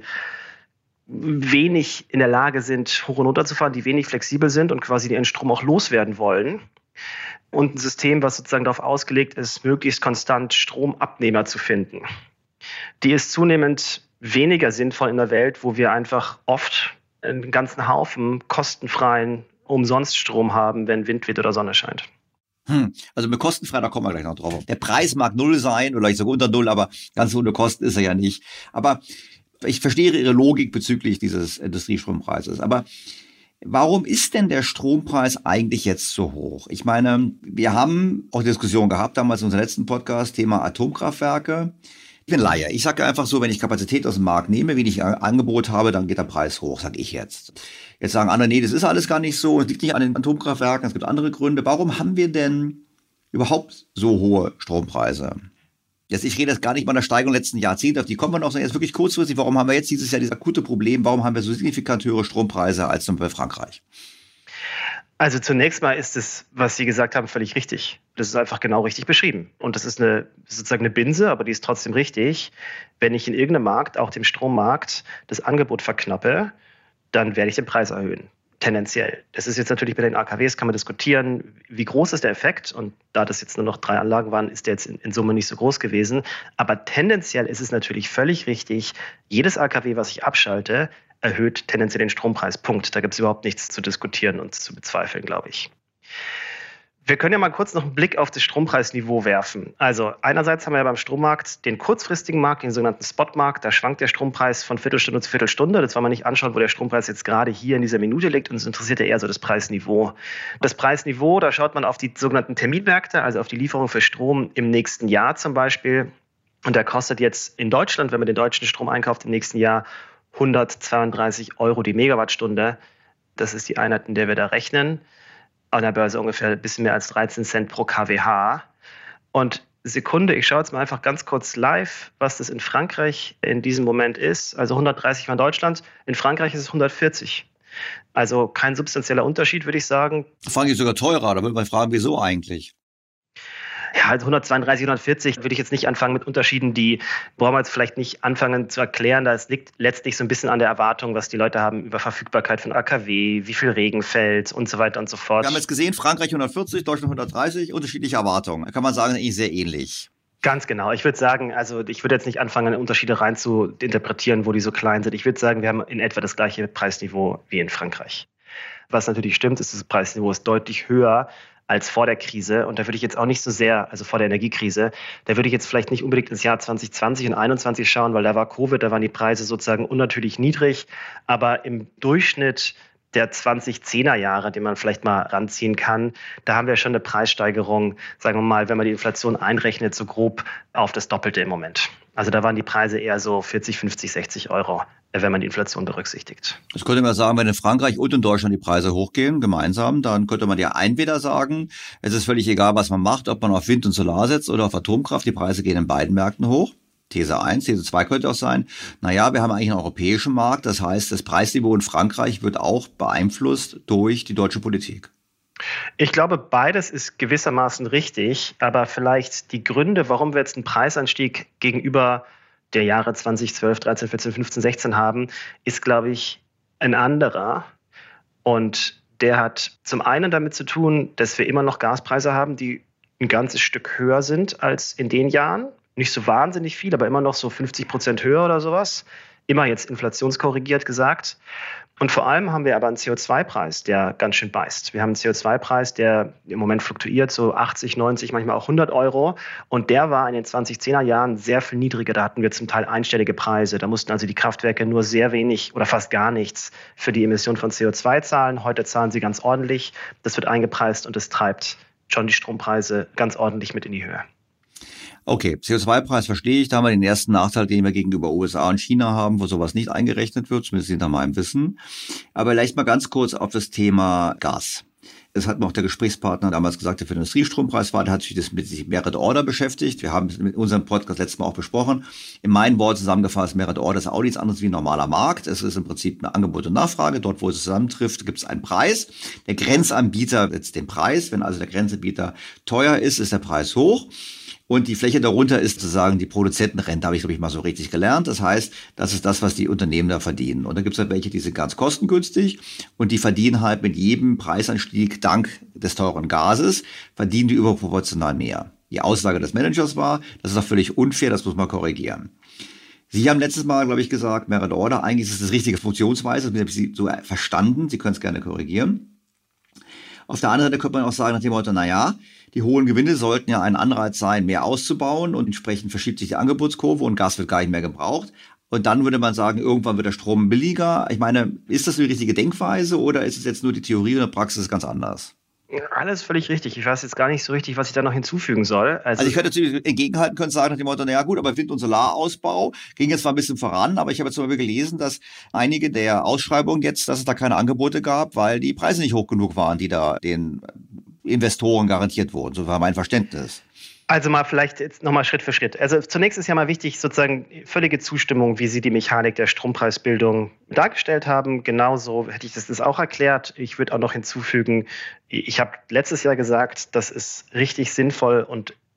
wenig in der Lage sind, hoch und runter zu fahren, die wenig flexibel sind und quasi ihren Strom auch loswerden wollen. Und ein System, was sozusagen darauf ausgelegt ist, möglichst konstant Stromabnehmer zu finden. Die ist zunehmend weniger sinnvoll in der Welt, wo wir einfach oft einen ganzen Haufen kostenfreien Umsonststrom haben, wenn Wind weht oder Sonne scheint. Also mit kostenfrei, da kommen wir gleich noch drauf. Der Preis mag 0 sein oder vielleicht sogar unter 0, aber ganz ohne Kosten ist er ja nicht. Aber ich verstehe Ihre Logik bezüglich dieses Industriestrompreises. Aber warum ist denn der Strompreis eigentlich jetzt so hoch? Ich meine, wir haben auch Diskussionen gehabt damals in unserem letzten Podcast, Thema Atomkraftwerke. Ich bin Laie. Ich sage einfach so, wenn ich Kapazität aus dem Markt nehme, wenig Angebot habe, dann geht der Preis hoch, sage ich jetzt. Jetzt sagen andere, nee, das ist alles gar nicht so, es liegt nicht an den Atomkraftwerken, es gibt andere Gründe. Warum haben wir denn überhaupt so hohe Strompreise? Ich rede jetzt gar nicht mal der Steigerung letzten Jahrzehnte, auf die kommen wir noch, sondern jetzt wirklich kurzfristig, warum haben wir jetzt dieses Jahr dieses akute Problem, warum haben wir so signifikant höhere Strompreise als zum Beispiel Frankreich? Also zunächst mal ist es, was Sie gesagt haben, völlig richtig. Das ist einfach genau richtig beschrieben. Und das ist sozusagen eine Binse, aber die ist trotzdem richtig. Wenn ich in irgendeinem Markt, auch dem Strommarkt, das Angebot verknappe, dann werde ich den Preis erhöhen. tendenziell. Das ist jetzt natürlich bei den AKWs, kann man diskutieren, wie groß ist der Effekt. Und da das jetzt nur noch 3 Anlagen waren, ist der jetzt in Summe nicht so groß gewesen. Aber tendenziell ist es natürlich völlig richtig, jedes AKW, was ich abschalte, erhöht tendenziell den Strompreis. Punkt. Da gibt es überhaupt nichts zu diskutieren und zu bezweifeln, glaube ich. Wir können ja mal kurz noch einen Blick auf das Strompreisniveau werfen. Also einerseits haben wir ja beim Strommarkt den kurzfristigen Markt, den sogenannten Spotmarkt. Da schwankt der Strompreis von Viertelstunde zu Viertelstunde. Das wollen wir nicht anschauen, wo der Strompreis jetzt gerade hier in dieser Minute liegt. Uns interessiert ja eher so das Preisniveau. Das Preisniveau, da schaut man auf die sogenannten Terminmärkte, also auf die Lieferung für Strom im nächsten Jahr zum Beispiel. Und der kostet jetzt in Deutschland, wenn man den deutschen Strom einkauft, im nächsten Jahr 132 € die Megawattstunde. Das ist die Einheit, in der wir da rechnen. An der Börse ungefähr ein bisschen mehr als 13 Cent pro kWh. Und Sekunde, ich schaue jetzt mal einfach ganz kurz live, was das in Frankreich in diesem Moment ist. Also 130 war in Deutschland, in Frankreich ist es 140. Also kein substanzieller Unterschied, würde ich sagen. Frankreich ist sogar teurer, da würde man fragen, wieso eigentlich? Ja, also 132, 140 würde ich jetzt nicht anfangen mit Unterschieden, die brauchen wir jetzt vielleicht nicht anfangen zu erklären. Das liegt letztlich so ein bisschen an der Erwartung, was die Leute haben über Verfügbarkeit von AKW, wie viel Regen fällt und so weiter und so fort. Wir haben jetzt gesehen, Frankreich 140, Deutschland 130, unterschiedliche Erwartungen. Da kann man sagen, eigentlich sehr ähnlich. Ganz genau. Ich würde sagen, also ich würde jetzt nicht anfangen, Unterschiede rein zu interpretieren, wo die so klein sind. Ich würde sagen, wir haben in etwa das gleiche Preisniveau wie in Frankreich. Was natürlich stimmt, ist, das Preisniveau ist deutlich höher als vor der Krise. Und da würde ich jetzt auch nicht so sehr, also vor der Energiekrise, da würde ich jetzt vielleicht nicht unbedingt ins Jahr 2020 und 2021 schauen, weil da war Covid, da waren die Preise sozusagen unnatürlich niedrig. Aber im Durchschnitt der 2010er Jahre, den man vielleicht mal ranziehen kann, da haben wir schon eine Preissteigerung, sagen wir mal, wenn man die Inflation einrechnet, so grob auf das Doppelte im Moment. Also da waren die Preise eher so 40, 50, 60 €, wenn man die Inflation berücksichtigt. Das könnte man sagen, wenn in Frankreich und in Deutschland die Preise hochgehen, gemeinsam, dann könnte man ja entweder sagen, es ist völlig egal, was man macht, ob man auf Wind und Solar setzt oder auf Atomkraft, die Preise gehen in beiden Märkten hoch. These 1, These 2 könnte auch sein, naja, wir haben eigentlich einen europäischen Markt, das heißt, das Preisniveau in Frankreich wird auch beeinflusst durch die deutsche Politik. Ich glaube, beides ist gewissermaßen richtig, aber vielleicht die Gründe, warum wir jetzt einen Preisanstieg gegenüber der Jahre 2012, 13, 14, 15, 16 haben, ist, glaube ich, ein anderer. Und der hat zum einen damit zu tun, dass wir immer noch Gaspreise haben, die ein ganzes Stück höher sind als in den Jahren. Nicht so wahnsinnig viel, aber immer noch so 50% höher oder sowas. Immer jetzt inflationskorrigiert gesagt. Und vor allem haben wir aber einen CO2-Preis, der ganz schön beißt. Wir haben einen CO2-Preis, der im Moment fluktuiert, so 80, 90, manchmal auch 100 €. Und der war in den 2010er Jahren sehr viel niedriger. Da hatten wir zum Teil einstellige Preise. Da mussten also die Kraftwerke nur sehr wenig oder fast gar nichts für die Emission von CO2 zahlen. Heute zahlen sie ganz ordentlich. Das wird eingepreist und das treibt schon die Strompreise ganz ordentlich mit in die Höhe. Okay, CO2-Preis verstehe ich. Da haben wir den ersten Nachteil, den wir gegenüber USA und China haben, wo sowas nicht eingerechnet wird, zumindest hinter meinem Wissen. Aber vielleicht mal ganz kurz auf das Thema Gas. Das hat mir auch der Gesprächspartner damals gesagt, der für den Industriestrompreis war, der hat sich das mit Merit Order beschäftigt. Wir haben es mit unserem Podcast letztes Mal auch besprochen. In meinen Worten zusammengefasst, Merit Order ist auch nichts anderes wie ein normaler Markt. Es ist im Prinzip eine Angebot und Nachfrage. Dort, wo es zusammentrifft, gibt es einen Preis. Der Grenzanbieter setzt den Preis. Wenn also der Grenzanbieter teuer ist, ist der Preis hoch. Und die Fläche darunter ist sozusagen die Produzentenrente, habe ich, glaube ich, mal so richtig gelernt. Das heißt, das ist das, was die Unternehmen da verdienen. Und dann gibt es halt welche, die sind ganz kostengünstig und die verdienen halt mit jedem Preisanstieg dank des teuren Gases, verdienen die überproportional mehr. Die Aussage des Managers war, das ist doch völlig unfair, das muss man korrigieren. Sie haben letztes Mal, glaube ich, gesagt, Merit Order, eigentlich ist das richtige Funktionsweise, das habe ich Sie so verstanden, Sie können es gerne korrigieren. Auf der anderen Seite könnte man auch sagen nach dem Motto, naja, die hohen Gewinne sollten ja ein Anreiz sein, mehr auszubauen und entsprechend verschiebt sich die Angebotskurve und Gas wird gar nicht mehr gebraucht. Und dann würde man sagen, irgendwann wird der Strom billiger. Ich meine, ist das die richtige Denkweise oder ist es jetzt nur die Theorie und die Praxis ganz anders? Alles völlig richtig. Ich weiß jetzt gar nicht so richtig, was ich da noch hinzufügen soll. Also ich könnte natürlich entgegenhalten können, sagen nach dem Motto, naja gut, aber Wind- und Solarausbau ging jetzt zwar ein bisschen voran, aber ich habe jetzt zum Beispiel gelesen, dass einige der Ausschreibungen jetzt, dass es da keine Angebote gab, weil die Preise nicht hoch genug waren, die da den Investoren garantiert wurden. So war mein Verständnis. Also mal vielleicht jetzt nochmal Schritt für Schritt. Also zunächst ist ja mal wichtig, sozusagen völlige Zustimmung, wie Sie die Mechanik der Strompreisbildung dargestellt haben. Genauso hätte ich das auch erklärt. Ich würde auch noch hinzufügen, ich habe letztes Jahr gesagt, das ist richtig sinnvoll und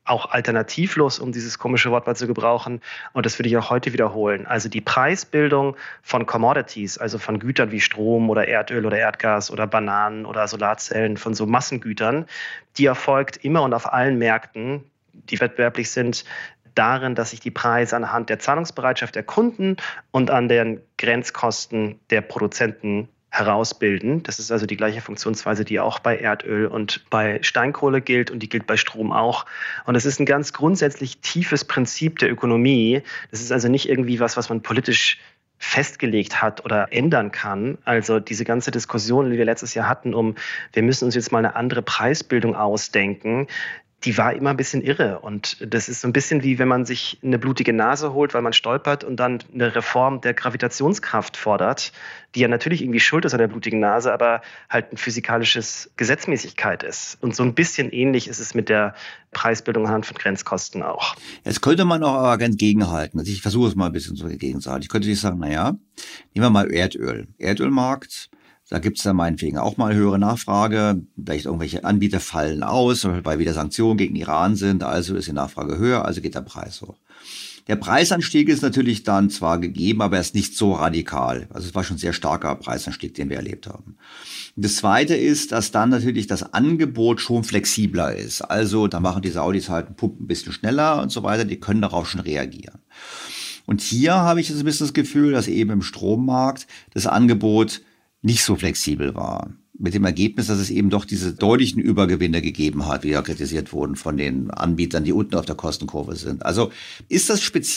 auch alternativlos, um dieses komische Wort mal zu gebrauchen. Und das würde ich auch heute wiederholen. Also die Preisbildung von Commodities, also von Gütern wie Strom oder Erdöl oder Erdgas oder Bananen oder Solarzellen, von so Massengütern, die erfolgt immer und auf allen Märkten, die wettbewerblich sind, darin, dass sich die Preise anhand der Zahlungsbereitschaft der Kunden und an den Grenzkosten der Produzenten herausbilden. Das ist also die gleiche Funktionsweise, die auch bei Erdöl und bei Steinkohle gilt und die gilt bei Strom auch. Und das ist ein ganz grundsätzlich tiefes Prinzip der Ökonomie. Das ist also nicht irgendwie was man politisch festgelegt hat oder ändern kann. Also diese ganze Diskussion, die wir letztes Jahr hatten, wir müssen uns jetzt mal eine andere Preisbildung ausdenken, die war immer ein bisschen irre. Und das ist so ein bisschen wie, wenn man sich eine blutige Nase holt, weil man stolpert und dann eine Reform der Gravitationskraft fordert, die ja natürlich irgendwie schuld ist an der blutigen Nase, aber halt ein physikalisches Gesetzmäßigkeit ist. Und so ein bisschen ähnlich ist es mit der Preisbildung anhand von Grenzkosten auch. Jetzt könnte man auch aber entgegenhalten. Also ich versuche es mal ein bisschen so entgegenzuhalten. Ich könnte nicht sagen, nehmen wir mal Erdöl. Erdölmarkt. Da gibt es dann meinetwegen auch mal höhere Nachfrage. Vielleicht irgendwelche Anbieter fallen aus, weil wieder Sanktionen gegen Iran sind. Also ist die Nachfrage höher, also geht der Preis hoch. Der Preisanstieg ist natürlich dann zwar gegeben, aber er ist nicht so radikal. Also es war schon ein sehr starker Preisanstieg, den wir erlebt haben. Und das Zweite ist, dass dann natürlich das Angebot schon flexibler ist. Also da machen die Saudis halt einen Pump ein bisschen schneller und so weiter. Die können darauf schon reagieren. Und hier habe ich jetzt ein bisschen das Gefühl, dass eben im Strommarkt das Angebot nicht so flexibel war. Mit dem Ergebnis, dass es eben doch diese deutlichen Übergewinne gegeben hat, die ja kritisiert wurden von den Anbietern, die unten auf der Kostenkurve sind. Also ist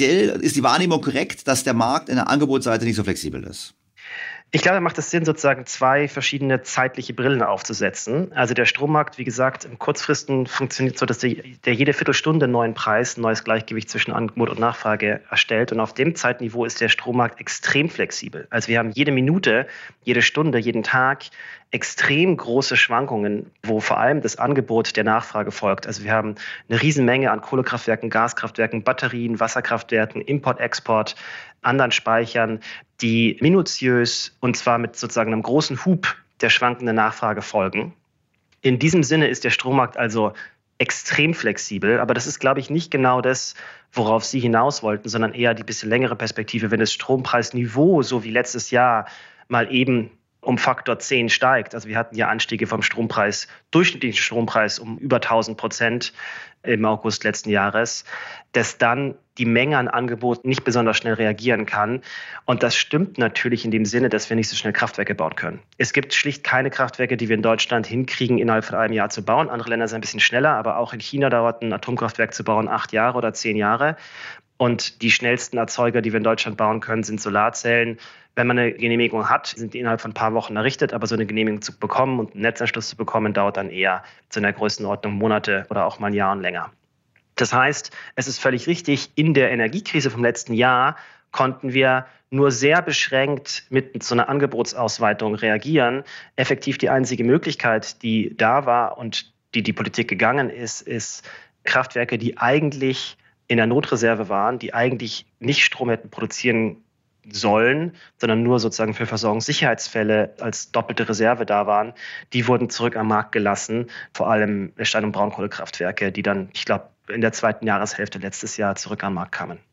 die Wahrnehmung korrekt, dass der Markt in der Angebotsseite nicht so flexibel ist? Ich glaube, da macht es Sinn, sozusagen zwei verschiedene zeitliche Brillen aufzusetzen. Also der Strommarkt, wie gesagt, im Kurzfristen funktioniert so, dass der jede Viertelstunde einen neuen Preis, ein neues Gleichgewicht zwischen Angebot und Nachfrage erstellt. Und auf dem Zeitniveau ist der Strommarkt extrem flexibel. Also wir haben jede Minute, jede Stunde, jeden Tag extrem große Schwankungen, wo vor allem das Angebot der Nachfrage folgt. Also wir haben eine Riesenmenge an Kohlekraftwerken, Gaskraftwerken, Batterien, Wasserkraftwerken, Import, Export, anderen Speichern, die minutiös und zwar mit sozusagen einem großen Hub der schwankenden Nachfrage folgen. In diesem Sinne ist der Strommarkt also extrem flexibel, aber das ist, glaube ich, nicht genau das, worauf Sie hinaus wollten, sondern eher die bisschen längere Perspektive, wenn das Strompreisniveau, so wie letztes Jahr, mal eben um Faktor 10 steigt. Also wir hatten ja Anstiege vom Strompreis, durchschnittlichen Strompreis um über 1000% im August letzten Jahres, dass dann die Menge an Angebot nicht besonders schnell reagieren kann. Und das stimmt natürlich in dem Sinne, dass wir nicht so schnell Kraftwerke bauen können. Es gibt schlicht keine Kraftwerke, die wir in Deutschland hinkriegen, innerhalb von einem Jahr zu bauen. Andere Länder sind ein bisschen schneller, aber auch in China dauert ein Atomkraftwerk zu bauen 8 Jahre oder 10 Jahre. Und die schnellsten Erzeuger, die wir in Deutschland bauen können, sind Solarzellen. Wenn man eine Genehmigung hat, sind die innerhalb von ein paar Wochen errichtet, aber so eine Genehmigung zu bekommen und einen Netzanschluss zu bekommen, dauert dann eher zu einer Größenordnung Monate oder auch mal ein Jahr und länger. Das heißt, es ist völlig richtig, in der Energiekrise vom letzten Jahr konnten wir nur sehr beschränkt mit so einer Angebotsausweitung reagieren. Effektiv die einzige Möglichkeit, die da war und die Politik gegangen ist Kraftwerke, die eigentlich in der Notreserve waren, die eigentlich nicht Strom hätten produzieren sollen, sondern nur sozusagen für Versorgungssicherheitsfälle als doppelte Reserve da waren, die wurden zurück am Markt gelassen, vor allem Stein- und Braunkohlekraftwerke, die dann, ich glaube, in der zweiten Jahreshälfte letztes Jahr zurück am Markt kamen.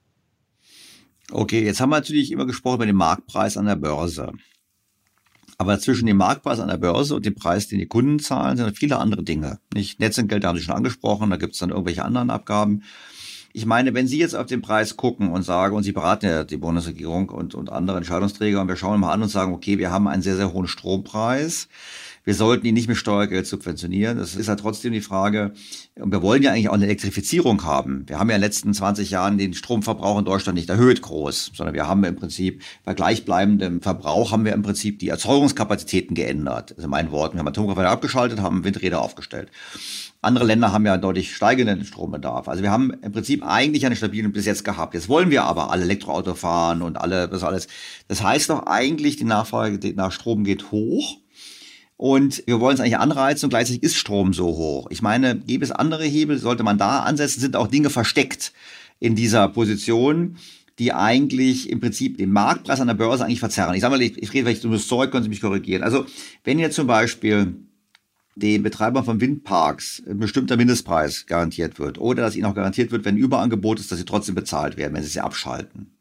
Okay, jetzt haben wir natürlich immer gesprochen über den Marktpreis an der Börse. Aber zwischen dem Marktpreis an der Börse und dem Preis, den die Kunden zahlen, sind viele andere Dinge. Nicht Netzentgelte haben Sie schon angesprochen, da gibt es dann irgendwelche anderen Abgaben. Ich meine, wenn Sie jetzt auf den Preis gucken und sagen, und Sie beraten ja die Bundesregierung und andere Entscheidungsträger, und wir schauen mal an und sagen, okay, wir haben einen sehr, sehr hohen Strompreis. Wir sollten ihn nicht mit Steuergeld subventionieren. Das ist ja trotzdem die Frage, und wir wollen ja eigentlich auch eine Elektrifizierung haben. Wir haben ja in den letzten 20 Jahren den Stromverbrauch in Deutschland nicht erhöht groß, sondern wir haben im Prinzip bei gleichbleibendem Verbrauch haben wir im Prinzip die Erzeugungskapazitäten geändert. Also in meinen Worten, wir haben Atomkraftwerke abgeschaltet, haben Windräder aufgestellt. Andere Länder haben ja deutlich steigenden Strombedarf. Also wir haben im Prinzip eigentlich einen stabilen bis jetzt gehabt. Jetzt wollen wir aber alle Elektroauto fahren und das alles. Das heißt doch eigentlich, die Nachfrage nach Strom geht hoch. Und wir wollen es eigentlich anreizen und gleichzeitig ist Strom so hoch. Ich meine, gäbe es andere Hebel, sollte man da ansetzen, sind auch Dinge versteckt in dieser Position, die eigentlich im Prinzip den Marktpreis an der Börse eigentlich verzerren. Ich sage mal, ich rede vielleicht um das Zeug, können Sie mich korrigieren. Also wenn jetzt zum Beispiel den Betreibern von Windparks ein bestimmter Mindestpreis garantiert wird oder dass ihnen auch garantiert wird, wenn Überangebot ist, dass sie trotzdem bezahlt werden, wenn sie sie abschalten,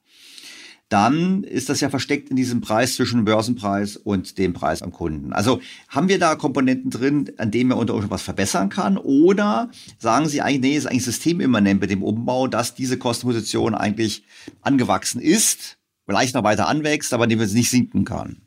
dann ist das ja versteckt in diesem Preis zwischen dem Börsenpreis und dem Preis am Kunden. Also haben wir da Komponenten drin, an denen man unter Umständen was verbessern kann? Oder sagen Sie eigentlich, nee, ist eigentlich systemimmanent mit dem Umbau, dass diese Kostenposition eigentlich angewachsen ist, vielleicht noch weiter anwächst, aber dem es nicht sinken kann?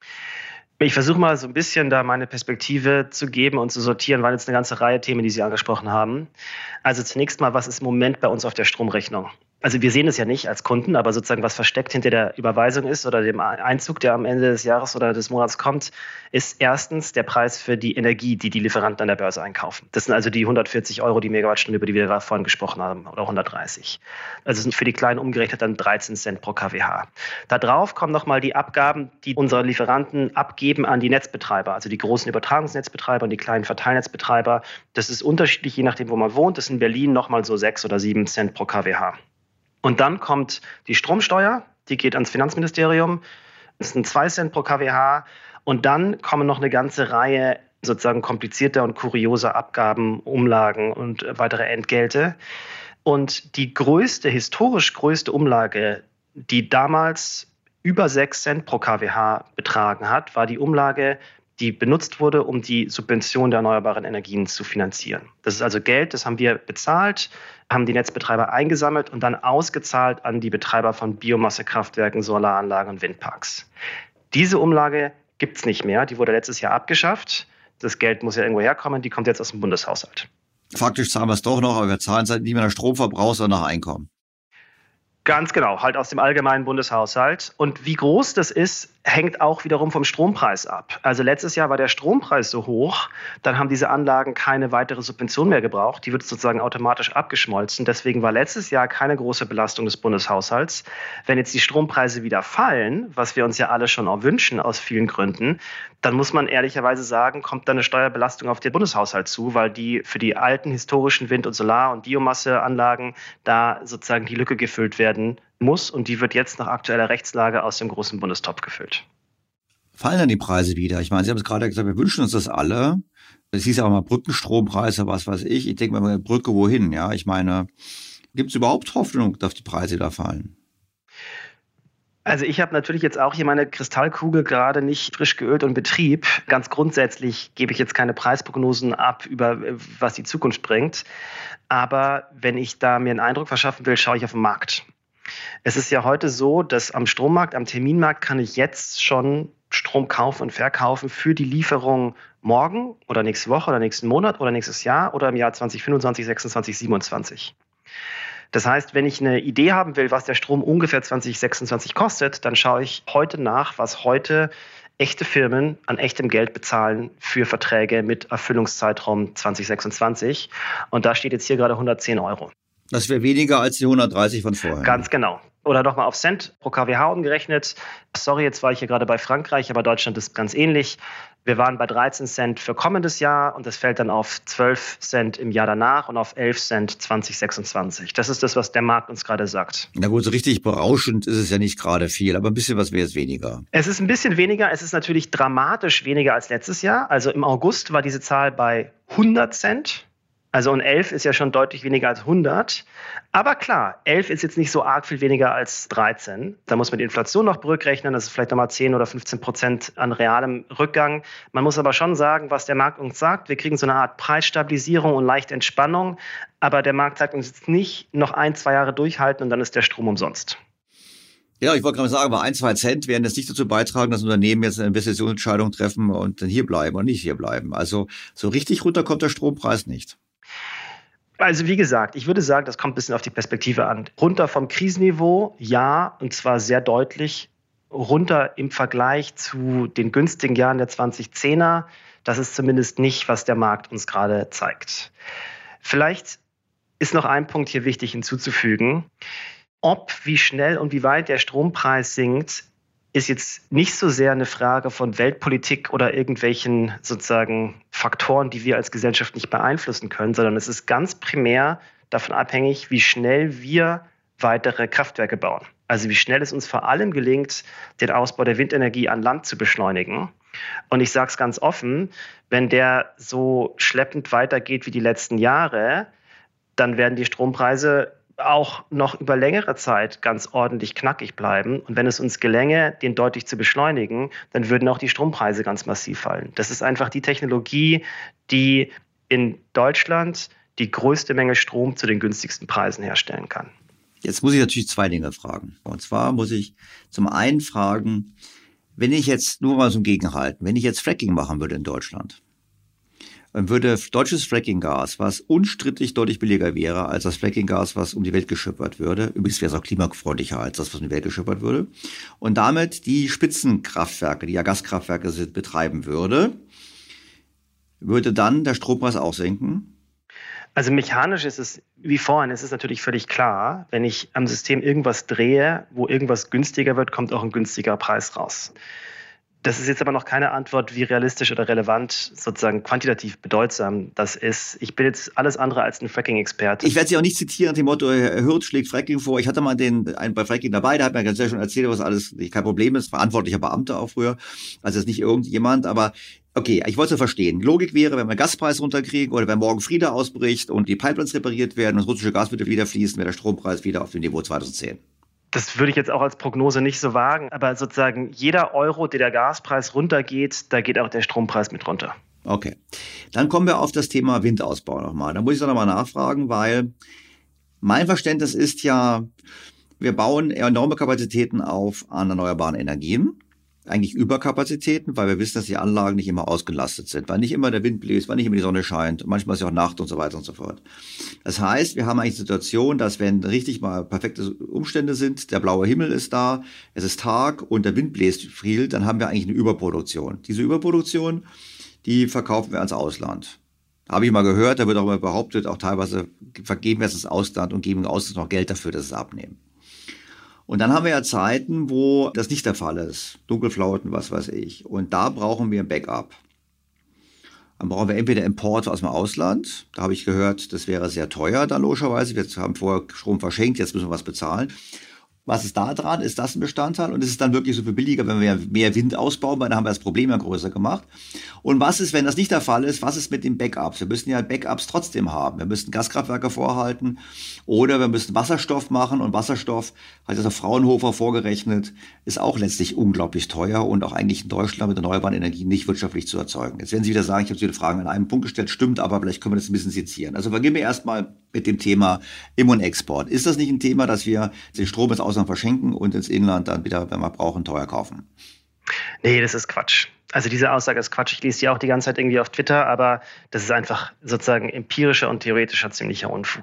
Ich versuche mal so ein bisschen da meine Perspektive zu geben und zu sortieren, weil jetzt eine ganze Reihe Themen, die Sie angesprochen haben. Also zunächst mal, was ist im Moment bei uns auf der Stromrechnung? Also wir sehen es ja nicht als Kunden, aber sozusagen was versteckt hinter der Überweisung ist oder dem Einzug, der am Ende des Jahres oder des Monats kommt, ist erstens der Preis für die Energie, die die Lieferanten an der Börse einkaufen. Das sind also die 140 € die Megawattstunde, über die wir vorhin gesprochen haben, oder 130. Also sind für die Kleinen umgerechnet dann 13 Cent pro kWh. Da drauf kommen nochmal die Abgaben, die unsere Lieferanten abgeben an die Netzbetreiber, also die großen Übertragungsnetzbetreiber und die kleinen Verteilnetzbetreiber. Das ist unterschiedlich, je nachdem, wo man wohnt. Das ist in Berlin nochmal so 6 oder 7 Cent pro kWh. Und dann kommt die Stromsteuer, die geht ans Finanzministerium, das sind 2 Cent pro kWh. Und dann kommen noch eine ganze Reihe sozusagen komplizierter und kurioser Abgaben, Umlagen und weitere Entgelte. Und die historisch größte Umlage, die damals über 6 Cent pro kWh betragen hat, war die Umlage, die benutzt wurde, um die Subvention der erneuerbaren Energien zu finanzieren. Das ist also Geld, das haben wir bezahlt, haben die Netzbetreiber eingesammelt und dann ausgezahlt an die Betreiber von Biomassekraftwerken, Solaranlagen und Windparks. Diese Umlage gibt es nicht mehr, die wurde letztes Jahr abgeschafft. Das Geld muss ja irgendwo herkommen, die kommt jetzt aus dem Bundeshaushalt. Faktisch zahlen wir es doch noch, aber wir zahlen es halt nicht mehr nach Stromverbrauch, sondern nach Einkommen. Ganz genau, halt aus dem allgemeinen Bundeshaushalt. Und wie groß das ist, hängt auch wiederum vom Strompreis ab. Also letztes Jahr war der Strompreis so hoch, dann haben diese Anlagen keine weitere Subvention mehr gebraucht. Die wird sozusagen automatisch abgeschmolzen. Deswegen war letztes Jahr keine große Belastung des Bundeshaushalts. Wenn jetzt die Strompreise wieder fallen, was wir uns ja alle schon auch wünschen aus vielen Gründen, dann muss man ehrlicherweise sagen, kommt da eine Steuerbelastung auf den Bundeshaushalt zu, weil die für die alten historischen Wind- und Solar- und Biomasseanlagen da sozusagen die Lücke gefüllt werden muss. Und die wird jetzt nach aktueller Rechtslage aus dem großen Bundestopf gefüllt. Fallen dann die Preise wieder? Ich meine, Sie haben es gerade gesagt, wir wünschen uns das alle. Es hieß ja auch mal Brückenstrompreise, was weiß ich. Ich denke mal, Brücke wohin? Ja, ich meine, gibt es überhaupt Hoffnung, dass die Preise da fallen? Also ich habe natürlich jetzt auch hier meine Kristallkugel gerade nicht frisch geölt und in Betrieb. Ganz grundsätzlich gebe ich jetzt keine Preisprognosen ab, über was die Zukunft bringt. Aber wenn ich da mir einen Eindruck verschaffen will, schaue ich auf den Markt. Es ist ja heute so, dass am Strommarkt, am Terminmarkt kann ich jetzt schon Strom kaufen und verkaufen für die Lieferung morgen oder nächste Woche oder nächsten Monat oder nächstes Jahr oder im Jahr 2025, 26, 27. Das heißt, wenn ich eine Idee haben will, was der Strom ungefähr 2026 kostet, dann schaue ich heute nach, was heute echte Firmen an echtem Geld bezahlen für Verträge mit Erfüllungszeitraum 2026. Und da steht jetzt hier gerade 110 €. Das wäre weniger als die 130 von vorher. Ganz genau. Oder nochmal auf Cent pro kWh umgerechnet. Sorry, jetzt war ich hier gerade bei Frankreich, aber Deutschland ist ganz ähnlich. Wir waren bei 13 Cent für kommendes Jahr und das fällt dann auf 12 Cent im Jahr danach und auf 11 Cent 2026. Das ist das, was der Markt uns gerade sagt. Na gut, so richtig berauschend ist es ja nicht gerade viel, aber ein bisschen was wäre es weniger. Es ist ein bisschen weniger. Es ist natürlich dramatisch weniger als letztes Jahr. Also im August war diese Zahl bei 100 Cent. Also und 11 ist ja schon deutlich weniger als 100. Aber klar, 11 ist jetzt nicht so arg viel weniger als 13. Da muss man die Inflation noch berückrechnen. Das ist vielleicht nochmal 10 oder 15% an realem Rückgang. Man muss aber schon sagen, was der Markt uns sagt. Wir kriegen so eine Art Preisstabilisierung und leichte Entspannung. Aber der Markt sagt uns jetzt nicht, noch 1-2 Jahre durchhalten und dann ist der Strom umsonst. Ja, ich wollte gerade sagen, aber 1-2 Cent werden jetzt nicht dazu beitragen, dass Unternehmen jetzt eine Investitionsentscheidung treffen und dann hier bleiben und nicht hier bleiben. Also so richtig runter kommt der Strompreis nicht. Also wie gesagt, ich würde sagen, das kommt ein bisschen auf die Perspektive an. Runter vom Krisenniveau, ja, und zwar sehr deutlich. Runter im Vergleich zu den günstigen Jahren der 2010er. Das ist zumindest nicht, was der Markt uns gerade zeigt. Vielleicht ist noch ein Punkt hier wichtig hinzuzufügen. Ob, wie schnell und wie weit der Strompreis sinkt, ist jetzt nicht so sehr eine Frage von Weltpolitik oder irgendwelchen sozusagen Faktoren, die wir als Gesellschaft nicht beeinflussen können, sondern es ist ganz primär davon abhängig, wie schnell wir weitere Kraftwerke bauen. Also wie schnell es uns vor allem gelingt, den Ausbau der Windenergie an Land zu beschleunigen. Und ich sage es ganz offen, wenn der so schleppend weitergeht wie die letzten Jahre, dann werden die Strompreise auch noch über längere Zeit ganz ordentlich knackig bleiben. Und wenn es uns gelänge, den deutlich zu beschleunigen, dann würden auch die Strompreise ganz massiv fallen. Das ist einfach die Technologie, die in Deutschland die größte Menge Strom zu den günstigsten Preisen herstellen kann. Jetzt muss ich natürlich 2 Dinge fragen. Und zwar muss ich zum einen fragen, wenn ich jetzt, nur mal so ein Gegenhalten, wenn ich jetzt Fracking machen würde in Deutschland, dann würde deutsches Fracking-Gas, was unstrittig deutlich billiger wäre als das Fracking-Gas, was um die Welt geschippert würde, übrigens wäre es auch klimafreundlicher als das, was um die Welt geschippert würde, und damit die Spitzenkraftwerke, die ja Gaskraftwerke sind, betreiben würde dann der Strompreis auch sinken? Also mechanisch ist es wie vorhin, es ist natürlich völlig klar, wenn ich am System irgendwas drehe, wo irgendwas günstiger wird, kommt auch ein günstiger Preis raus. Das ist jetzt aber noch keine Antwort, wie realistisch oder relevant, sozusagen quantitativ bedeutsam das ist. Ich bin jetzt alles andere als ein Fracking-Experte. Ich werde Sie auch nicht zitieren nach dem Motto, Herr Hürth schlägt Fracking vor. Ich hatte mal einen bei Fracking dabei, der hat mir ganz sehr schon erzählt, was alles kein Problem ist, verantwortlicher Beamter auch früher, also jetzt nicht irgendjemand, aber okay, ich wollte es verstehen. Logik wäre, wenn wir den Gaspreis runterkriegen oder wenn morgen Friede ausbricht und die Pipelines repariert werden und das russische Gas würde wieder fließen, wäre der Strompreis wieder auf dem Niveau 2010. Das würde ich jetzt auch als Prognose nicht so wagen, aber sozusagen jeder Euro, der Gaspreis runtergeht, da geht auch der Strompreis mit runter. Okay, dann kommen wir auf das Thema Windausbau nochmal. Da muss ich doch nochmal nachfragen, weil mein Verständnis ist ja, wir bauen enorme Kapazitäten auf an erneuerbaren Energien. Eigentlich Überkapazitäten, weil wir wissen, dass die Anlagen nicht immer ausgelastet sind, weil nicht immer der Wind bläst, weil nicht immer die Sonne scheint, manchmal ist ja auch Nacht und so weiter und so fort. Das heißt, wir haben eigentlich die Situation, dass wenn richtig mal perfekte Umstände sind, der blaue Himmel ist da, es ist Tag und der Wind bläst viel, dann haben wir eigentlich eine Überproduktion. Diese Überproduktion, die verkaufen wir ans Ausland. Habe ich mal gehört, da wird auch immer behauptet, auch teilweise vergeben wir es ins Ausland und geben im Ausland noch Geld dafür, dass es abnehmen. Und dann haben wir ja Zeiten, wo das nicht der Fall ist. Dunkelflauten, was weiß ich. Und da brauchen wir ein Backup. Dann brauchen wir entweder Importe aus dem Ausland. Da habe ich gehört, das wäre sehr teuer dann logischerweise. Wir haben vorher Strom verschenkt, jetzt müssen wir was bezahlen. Was ist da dran? Ist das ein Bestandteil? Und ist es dann wirklich so viel billiger, wenn wir mehr Wind ausbauen? Weil dann haben wir das Problem ja größer gemacht. Und was ist, wenn das nicht der Fall ist? Was ist mit den Backups? Wir müssen ja Backups trotzdem haben. Wir müssen Gaskraftwerke vorhalten oder wir müssen Wasserstoff machen. Und Wasserstoff, hat das Fraunhofer vorgerechnet, ist auch letztlich unglaublich teuer und auch eigentlich in Deutschland mit erneuerbaren Energien nicht wirtschaftlich zu erzeugen. Jetzt werden Sie wieder sagen, ich habe viele Fragen an einem Punkt gestellt. Stimmt, aber vielleicht können wir das ein bisschen sezieren. Also beginnen wir erstmal mit dem Thema Im- und Export. Ist das nicht ein Thema, dass wir den Strom ins Ausland verschenken und ins Inland dann wieder, wenn wir brauchen, teuer kaufen? Nee, das ist Quatsch. Also diese Aussage ist Quatsch. Ich lese die auch die ganze Zeit irgendwie auf Twitter, aber das ist einfach sozusagen empirischer und theoretischer ziemlicher Unfug.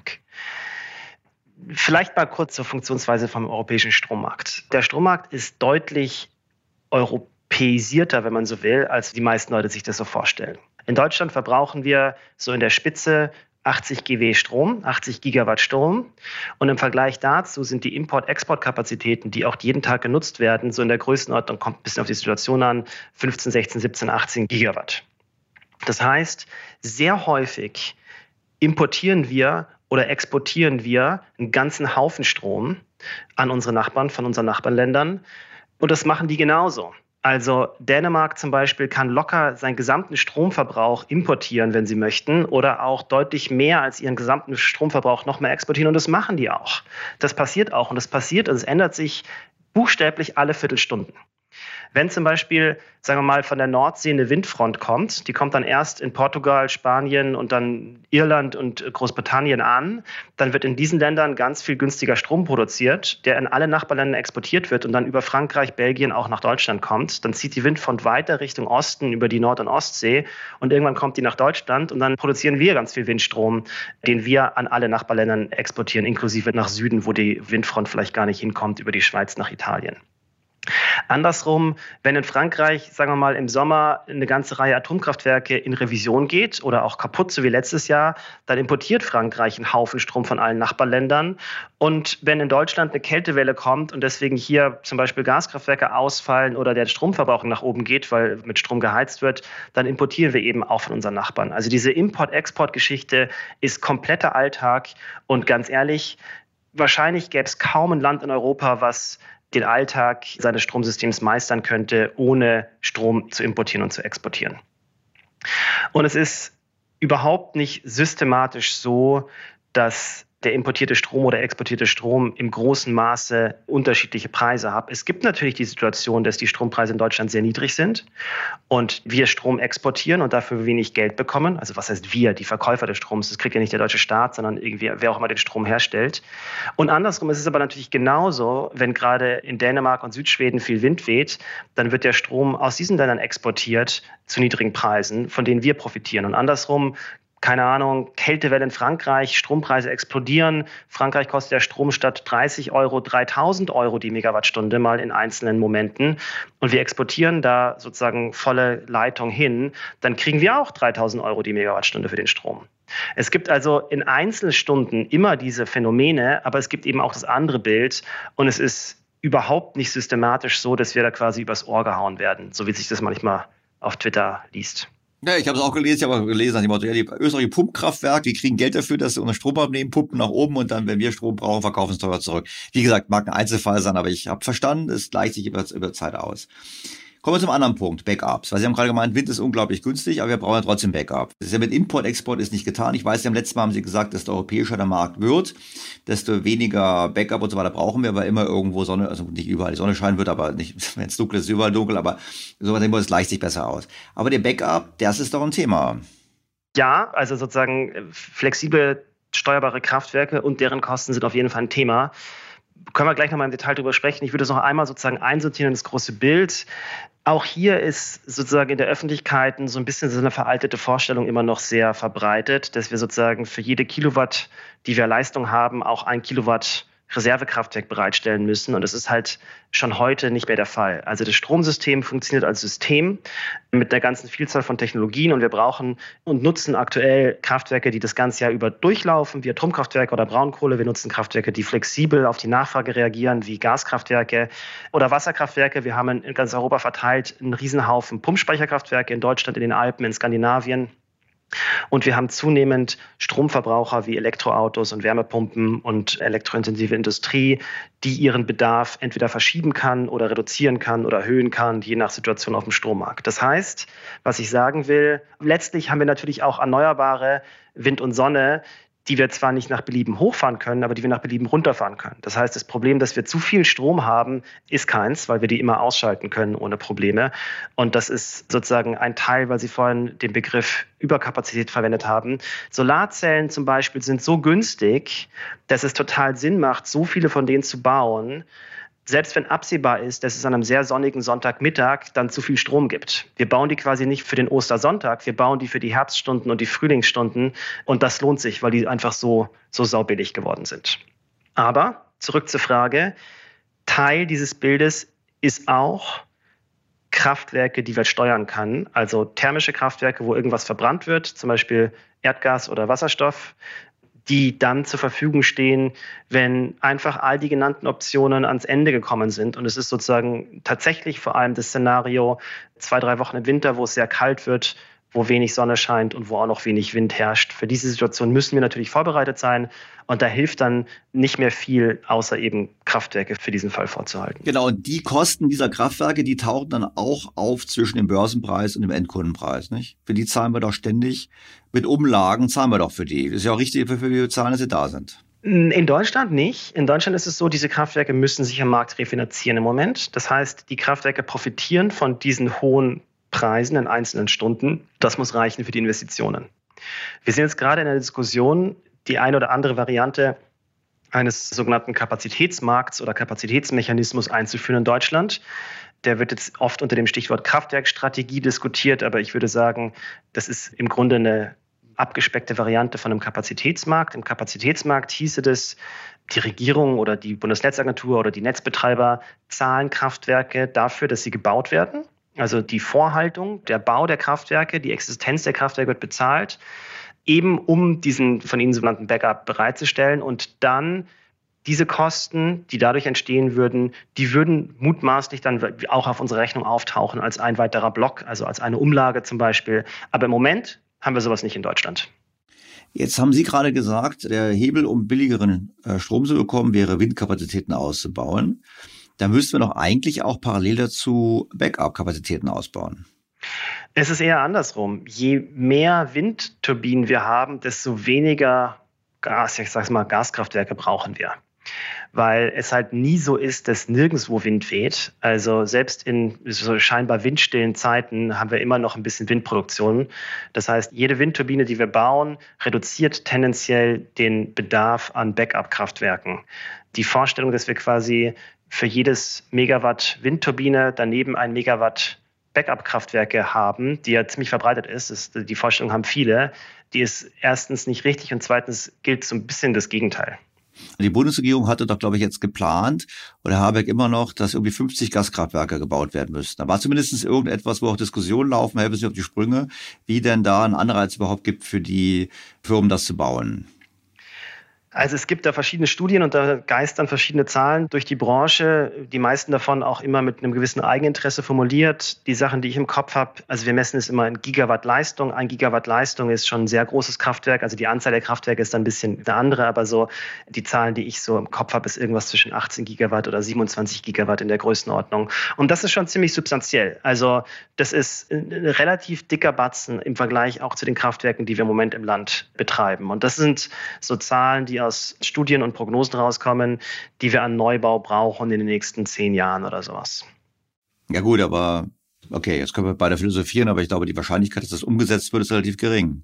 Vielleicht mal kurz zur Funktionsweise vom europäischen Strommarkt. Der Strommarkt ist deutlich europäisierter, wenn man so will, als die meisten Leute sich das so vorstellen. In Deutschland verbrauchen wir so in der Spitze 80 GW Strom, 80 Gigawatt Strom. Und im Vergleich dazu sind die Import-Export-Kapazitäten, die auch jeden Tag genutzt werden, so in der Größenordnung, kommt ein bisschen auf die Situation an, 15, 16, 17, 18 Gigawatt. Das heißt, sehr häufig importieren wir oder exportieren wir einen ganzen Haufen Strom an unsere Nachbarn von unseren Nachbarländern. Und das machen die genauso. Also Dänemark zum Beispiel kann locker seinen gesamten Stromverbrauch importieren, wenn sie möchten, oder auch deutlich mehr als ihren gesamten Stromverbrauch noch mehr exportieren. Und das machen die auch. Das passiert auch. Und das passiert und es ändert sich buchstäblich alle Viertelstunden. Wenn zum Beispiel, sagen wir mal, von der Nordsee eine Windfront kommt, die kommt dann erst in Portugal, Spanien und dann Irland und Großbritannien an, dann wird in diesen Ländern ganz viel günstiger Strom produziert, der in alle Nachbarländer exportiert wird und dann über Frankreich, Belgien auch nach Deutschland kommt. Dann zieht die Windfront weiter Richtung Osten über die Nord- und Ostsee und irgendwann kommt die nach Deutschland und dann produzieren wir ganz viel Windstrom, den wir an alle Nachbarländern exportieren, inklusive nach Süden, wo die Windfront vielleicht gar nicht hinkommt, über die Schweiz nach Italien. Andersrum, wenn in Frankreich, sagen wir mal, im Sommer eine ganze Reihe Atomkraftwerke in Revision geht oder auch kaputt, so wie letztes Jahr, dann importiert Frankreich einen Haufen Strom von allen Nachbarländern. Und wenn in Deutschland eine Kältewelle kommt und deswegen hier zum Beispiel Gaskraftwerke ausfallen oder der Stromverbrauch nach oben geht, weil mit Strom geheizt wird, dann importieren wir eben auch von unseren Nachbarn. Also diese Import-Export-Geschichte ist kompletter Alltag und ganz ehrlich, wahrscheinlich gäbe es kaum ein Land in Europa, was den Alltag seines Stromsystems meistern könnte, ohne Strom zu importieren und zu exportieren. Und es ist überhaupt nicht systematisch so, dass der importierte Strom oder exportierte Strom im großen Maße unterschiedliche Preise hat. Es gibt natürlich die Situation, dass die Strompreise in Deutschland sehr niedrig sind und wir Strom exportieren und dafür wenig Geld bekommen. Also was heißt wir, die Verkäufer des Stroms? Das kriegt ja nicht der deutsche Staat, sondern irgendwie wer auch immer den Strom herstellt. Und andersrum ist es aber natürlich genauso, wenn gerade in Dänemark und Südschweden viel Wind weht, dann wird der Strom aus diesen Ländern exportiert zu niedrigen Preisen, von denen wir profitieren. Und andersrum, keine Ahnung, Kältewelle in Frankreich, Strompreise explodieren. Frankreich kostet der Strom statt 30 Euro 3.000 Euro die Megawattstunde mal in einzelnen Momenten. Und wir exportieren da sozusagen volle Leitung hin. Dann kriegen wir auch 3.000 Euro die Megawattstunde für den Strom. Es gibt also in Einzelstunden immer diese Phänomene, aber es gibt eben auch das andere Bild. Und es ist überhaupt nicht systematisch so, dass wir da quasi übers Ohr gehauen werden, so wie sich das manchmal auf Twitter liest. Ja, ich habe es auch gelesen. Ich habe auch gelesen, nach dem Motto, ja, die österreichischen Pumpkraftwerke, die kriegen Geld dafür, dass sie unseren Strom abnehmen, pumpen nach oben und dann, wenn wir Strom brauchen, verkaufen es teuer zurück. Wie gesagt, mag ein Einzelfall sein, aber ich habe verstanden, es gleicht sich über Zeit aus. Kommen wir zum anderen Punkt, Backups. Weil Sie haben gerade gemeint, Wind ist unglaublich günstig, aber wir brauchen ja trotzdem Backup. Das ist ja mit Import, Export ist nicht getan. Ich weiß, letztes Mal haben Sie gesagt, desto europäischer der Markt wird, desto weniger Backup und so weiter brauchen wir, weil immer irgendwo Sonne, also nicht überall die Sonne scheinen wird, aber nicht, wenn es dunkel ist, überall dunkel, aber so das gleicht sich besser aus. Aber der Backup, das ist doch ein Thema. Ja, also sozusagen flexible steuerbare Kraftwerke und deren Kosten sind auf jeden Fall ein Thema. Können wir gleich nochmal im Detail drüber sprechen. Ich würde es noch einmal sozusagen einsortieren in das große Bild. Auch hier ist sozusagen in der Öffentlichkeit so ein bisschen so eine veraltete Vorstellung immer noch sehr verbreitet, dass wir sozusagen für jede Kilowatt, die wir Leistung haben, auch 1 Kilowatt Reservekraftwerk bereitstellen müssen. Und das ist halt schon heute nicht mehr der Fall. Also das Stromsystem funktioniert als System mit einer ganzen Vielzahl von Technologien und wir brauchen und nutzen aktuell Kraftwerke, die das ganze Jahr über durchlaufen, wie Atomkraftwerke oder Braunkohle. Wir nutzen Kraftwerke, die flexibel auf die Nachfrage reagieren, wie Gaskraftwerke oder Wasserkraftwerke. Wir haben in ganz Europa verteilt einen Riesenhaufen Pumpspeicherkraftwerke in Deutschland, in den Alpen, in Skandinavien. Und wir haben zunehmend Stromverbraucher wie Elektroautos und Wärmepumpen und elektrointensive Industrie, die ihren Bedarf entweder verschieben kann oder reduzieren kann oder erhöhen kann, je nach Situation auf dem Strommarkt. Das heißt, was ich sagen will, letztlich haben wir natürlich auch erneuerbare Wind und Sonne, die wir zwar nicht nach Belieben hochfahren können, aber die wir nach Belieben runterfahren können. Das heißt, das Problem, dass wir zu viel Strom haben, ist keins, weil wir die immer ausschalten können ohne Probleme. Und das ist sozusagen ein Teil, weil Sie vorhin den Begriff Überkapazität verwendet haben. Solarzellen zum Beispiel sind so günstig, dass es total Sinn macht, so viele von denen zu bauen, selbst wenn absehbar ist, dass es an einem sehr sonnigen Sonntagmittag dann zu viel Strom gibt. Wir bauen die quasi nicht für den Ostersonntag, wir bauen die für die Herbststunden und die Frühlingsstunden und das lohnt sich, weil die einfach so saubillig geworden sind. Aber zurück zur Frage, Teil dieses Bildes ist auch Kraftwerke, die man steuern kann, also thermische Kraftwerke, wo irgendwas verbrannt wird, zum Beispiel Erdgas oder Wasserstoff, die dann zur Verfügung stehen, wenn einfach all die genannten Optionen ans Ende gekommen sind. Und es ist sozusagen tatsächlich vor allem das Szenario 2-3 Wochen im Winter, wo es sehr kalt wird, wo wenig Sonne scheint und wo auch noch wenig Wind herrscht. Für diese Situation müssen wir natürlich vorbereitet sein. Und da hilft dann nicht mehr viel, außer eben Kraftwerke für diesen Fall vorzuhalten. Genau, und die Kosten dieser Kraftwerke, die tauchen dann auch auf zwischen dem Börsenpreis und dem Endkundenpreis, nicht? Für die zahlen wir doch ständig. Mit Umlagen zahlen wir doch für die. Das ist ja auch richtig, für wir zahlen, dass sie da sind. In Deutschland nicht. In Deutschland ist es so, diese Kraftwerke müssen sich am Markt refinanzieren im Moment. Das heißt, die Kraftwerke profitieren von diesen hohen Preisen in einzelnen Stunden. Das muss reichen für die Investitionen. Wir sind jetzt gerade in der Diskussion, die eine oder andere Variante eines sogenannten Kapazitätsmarkts oder Kapazitätsmechanismus einzuführen in Deutschland. Der wird jetzt oft unter dem Stichwort Kraftwerkstrategie diskutiert, aber ich würde sagen, das ist im Grunde eine abgespeckte Variante von einem Kapazitätsmarkt. Im Kapazitätsmarkt hieße das, die Regierung oder die Bundesnetzagentur oder die Netzbetreiber zahlen Kraftwerke dafür, dass sie gebaut werden. Also die Vorhaltung, der Bau der Kraftwerke, die Existenz der Kraftwerke wird bezahlt, eben um diesen von Ihnen sogenannten Backup bereitzustellen und dann diese Kosten, die dadurch entstehen würden, die würden mutmaßlich dann auch auf unsere Rechnung auftauchen als ein weiterer Block, also als eine Umlage zum Beispiel. Aber im Moment haben wir sowas nicht in Deutschland. Jetzt haben Sie gerade gesagt, der Hebel, um billigeren Strom zu bekommen, wäre Windkapazitäten auszubauen. Da müssten wir doch eigentlich auch parallel dazu Backup-Kapazitäten ausbauen. Es ist eher andersrum. Je mehr Windturbinen wir haben, desto weniger Gaskraftwerke brauchen wir. Weil es halt nie so ist, dass nirgendwo Wind weht. Also selbst in so scheinbar windstillen Zeiten haben wir immer noch ein bisschen Windproduktion. Das heißt, jede Windturbine, die wir bauen, reduziert tendenziell den Bedarf an Backup-Kraftwerken. Die Vorstellung, dass wir quasi für jedes Megawatt Windturbine daneben ein Megawatt Backup-Kraftwerke haben, die ja ziemlich verbreitet ist, die Vorstellung haben viele, die ist erstens nicht richtig und zweitens gilt so ein bisschen das Gegenteil. Die Bundesregierung hatte doch, glaube ich, jetzt geplant, oder Habeck immer noch, dass irgendwie 50 Gaskraftwerke gebaut werden müssten. Da war zumindest irgendetwas, wo auch Diskussionen laufen, helfen Sie auf die Sprünge, wie denn da ein Anreiz überhaupt gibt für die Firmen, das zu bauen. Also es gibt da verschiedene Studien und da geistern verschiedene Zahlen durch die Branche, die meisten davon auch immer mit einem gewissen Eigeninteresse formuliert. Die Sachen, die ich im Kopf habe, also wir messen es immer in Gigawatt Leistung. 1 Gigawatt Leistung ist schon ein sehr großes Kraftwerk, also die Anzahl der Kraftwerke ist dann ein bisschen eine andere, aber so die Zahlen, die ich so im Kopf habe, ist irgendwas zwischen 18 Gigawatt oder 27 Gigawatt in der Größenordnung. Und das ist schon ziemlich substanziell. Also das ist ein relativ dicker Batzen im Vergleich auch zu den Kraftwerken, die wir im Moment im Land betreiben. Und das sind so Zahlen, die aus Studien und Prognosen rauskommen, die wir an Neubau brauchen in den nächsten 10 Jahren oder sowas. Ja gut, aber okay, jetzt können wir beide philosophieren, aber ich glaube, die Wahrscheinlichkeit, dass das umgesetzt wird, ist relativ gering.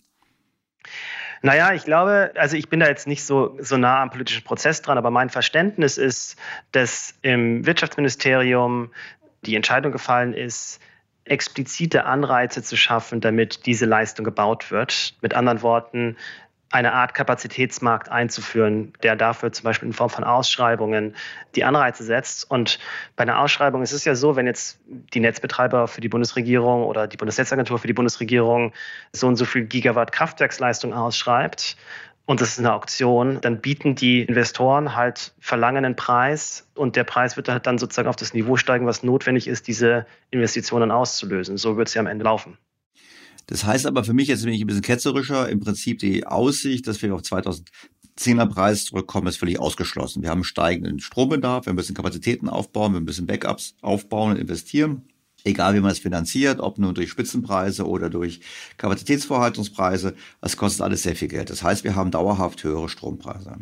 Naja, ich glaube, also ich bin da jetzt nicht so nah am politischen Prozess dran, aber mein Verständnis ist, dass im Wirtschaftsministerium die Entscheidung gefallen ist, explizite Anreize zu schaffen, damit diese Leistung gebaut wird. Mit anderen Worten, eine Art Kapazitätsmarkt einzuführen, der dafür zum Beispiel in Form von Ausschreibungen die Anreize setzt. Und bei einer Ausschreibung ist es ja so, wenn jetzt die Netzbetreiber für die Bundesregierung oder die Bundesnetzagentur für die Bundesregierung so und so viel Gigawatt Kraftwerksleistung ausschreibt und das ist eine Auktion, dann bieten die Investoren halt verlangenen Preis und der Preis wird halt dann sozusagen auf das Niveau steigen, was notwendig ist, diese Investitionen auszulösen. So wird es ja am Ende laufen. Das heißt aber für mich, jetzt bin ich ein bisschen ketzerischer, im Prinzip die Aussicht, dass wir auf 2010er Preis zurückkommen, ist völlig ausgeschlossen. Wir haben einen steigenden Strombedarf, wir müssen Kapazitäten aufbauen, wir müssen Backups aufbauen und investieren. Egal wie man es finanziert, ob nur durch Spitzenpreise oder durch Kapazitätsvorhaltungspreise, das kostet alles sehr viel Geld. Das heißt, wir haben dauerhaft höhere Strompreise.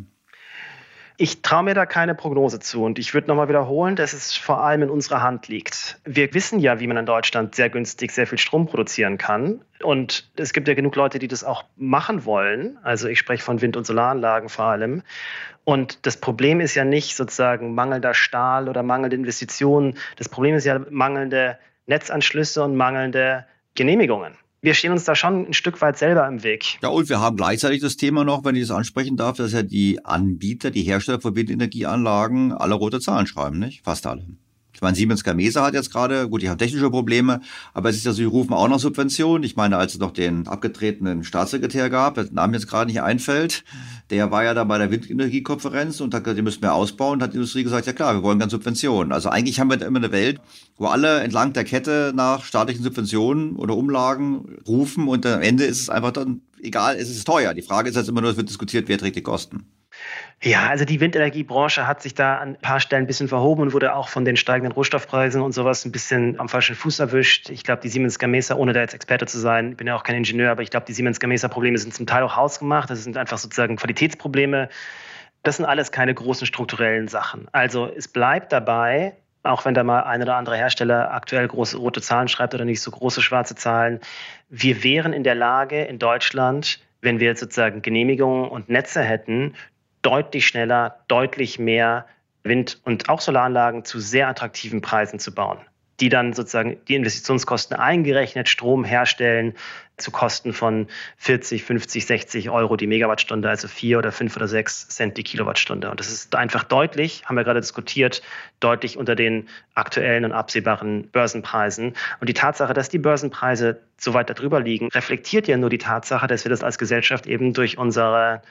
Ich traue mir da keine Prognose zu und ich würde nochmal wiederholen, dass es vor allem in unserer Hand liegt. Wir wissen ja, wie man in Deutschland sehr günstig sehr viel Strom produzieren kann und es gibt ja genug Leute, die das auch machen wollen. Also ich spreche von Wind- und Solaranlagen vor allem. Und das Problem ist ja nicht sozusagen mangelnder Stahl oder mangelnde Investitionen. Das Problem ist ja mangelnde Netzanschlüsse und mangelnde Genehmigungen. Wir stehen uns da schon ein Stück weit selber im Weg. Ja, und wir haben gleichzeitig das Thema noch, wenn ich das ansprechen darf, dass ja die Anbieter, die Hersteller von Windenergieanlagen alle rote Zahlen schreiben, nicht? Fast alle. Ich meine, Siemens Gamesa hat jetzt gerade, gut, die haben technische Probleme, aber es ist ja so, die rufen auch noch Subventionen. Ich meine, als es noch den abgetretenen Staatssekretär gab, der Name jetzt gerade nicht einfällt, der war ja da bei der Windenergiekonferenz und hat gesagt, die müssen wir ausbauen. Und hat die Industrie gesagt, ja klar, wir wollen ganz Subventionen. Also eigentlich haben wir da immer eine Welt, wo alle entlang der Kette nach staatlichen Subventionen oder Umlagen rufen und am Ende ist es einfach dann egal, es ist teuer. Die Frage ist jetzt immer nur, es wird diskutiert, wer trägt die Kosten. Ja, also die Windenergiebranche hat sich da an ein paar Stellen ein bisschen verhoben und wurde auch von den steigenden Rohstoffpreisen und sowas ein bisschen am falschen Fuß erwischt. Ich glaube, die Siemens Gamesa, ohne da jetzt Experte zu sein, bin ja auch kein Ingenieur, aber ich glaube, die Siemens Gamesa-Probleme sind zum Teil auch hausgemacht. Das sind einfach sozusagen Qualitätsprobleme. Das sind alles keine großen strukturellen Sachen. Also es bleibt dabei, auch wenn da mal ein oder andere Hersteller aktuell große rote Zahlen schreibt oder nicht so große schwarze Zahlen, wir wären in der Lage in Deutschland, wenn wir jetzt sozusagen Genehmigungen und Netze hätten, deutlich schneller, deutlich mehr Wind- und auch Solaranlagen zu sehr attraktiven Preisen zu bauen, die dann sozusagen die Investitionskosten eingerechnet Strom herstellen zu Kosten von 40, 50, 60 Euro die Megawattstunde, also 4 oder 5 oder 6 Cent die Kilowattstunde. Und das ist einfach deutlich, haben wir gerade diskutiert, deutlich unter den aktuellen und absehbaren Börsenpreisen. Und die Tatsache, dass die Börsenpreise so weit darüber liegen, reflektiert ja nur die Tatsache, dass wir das als Gesellschaft eben durch unsere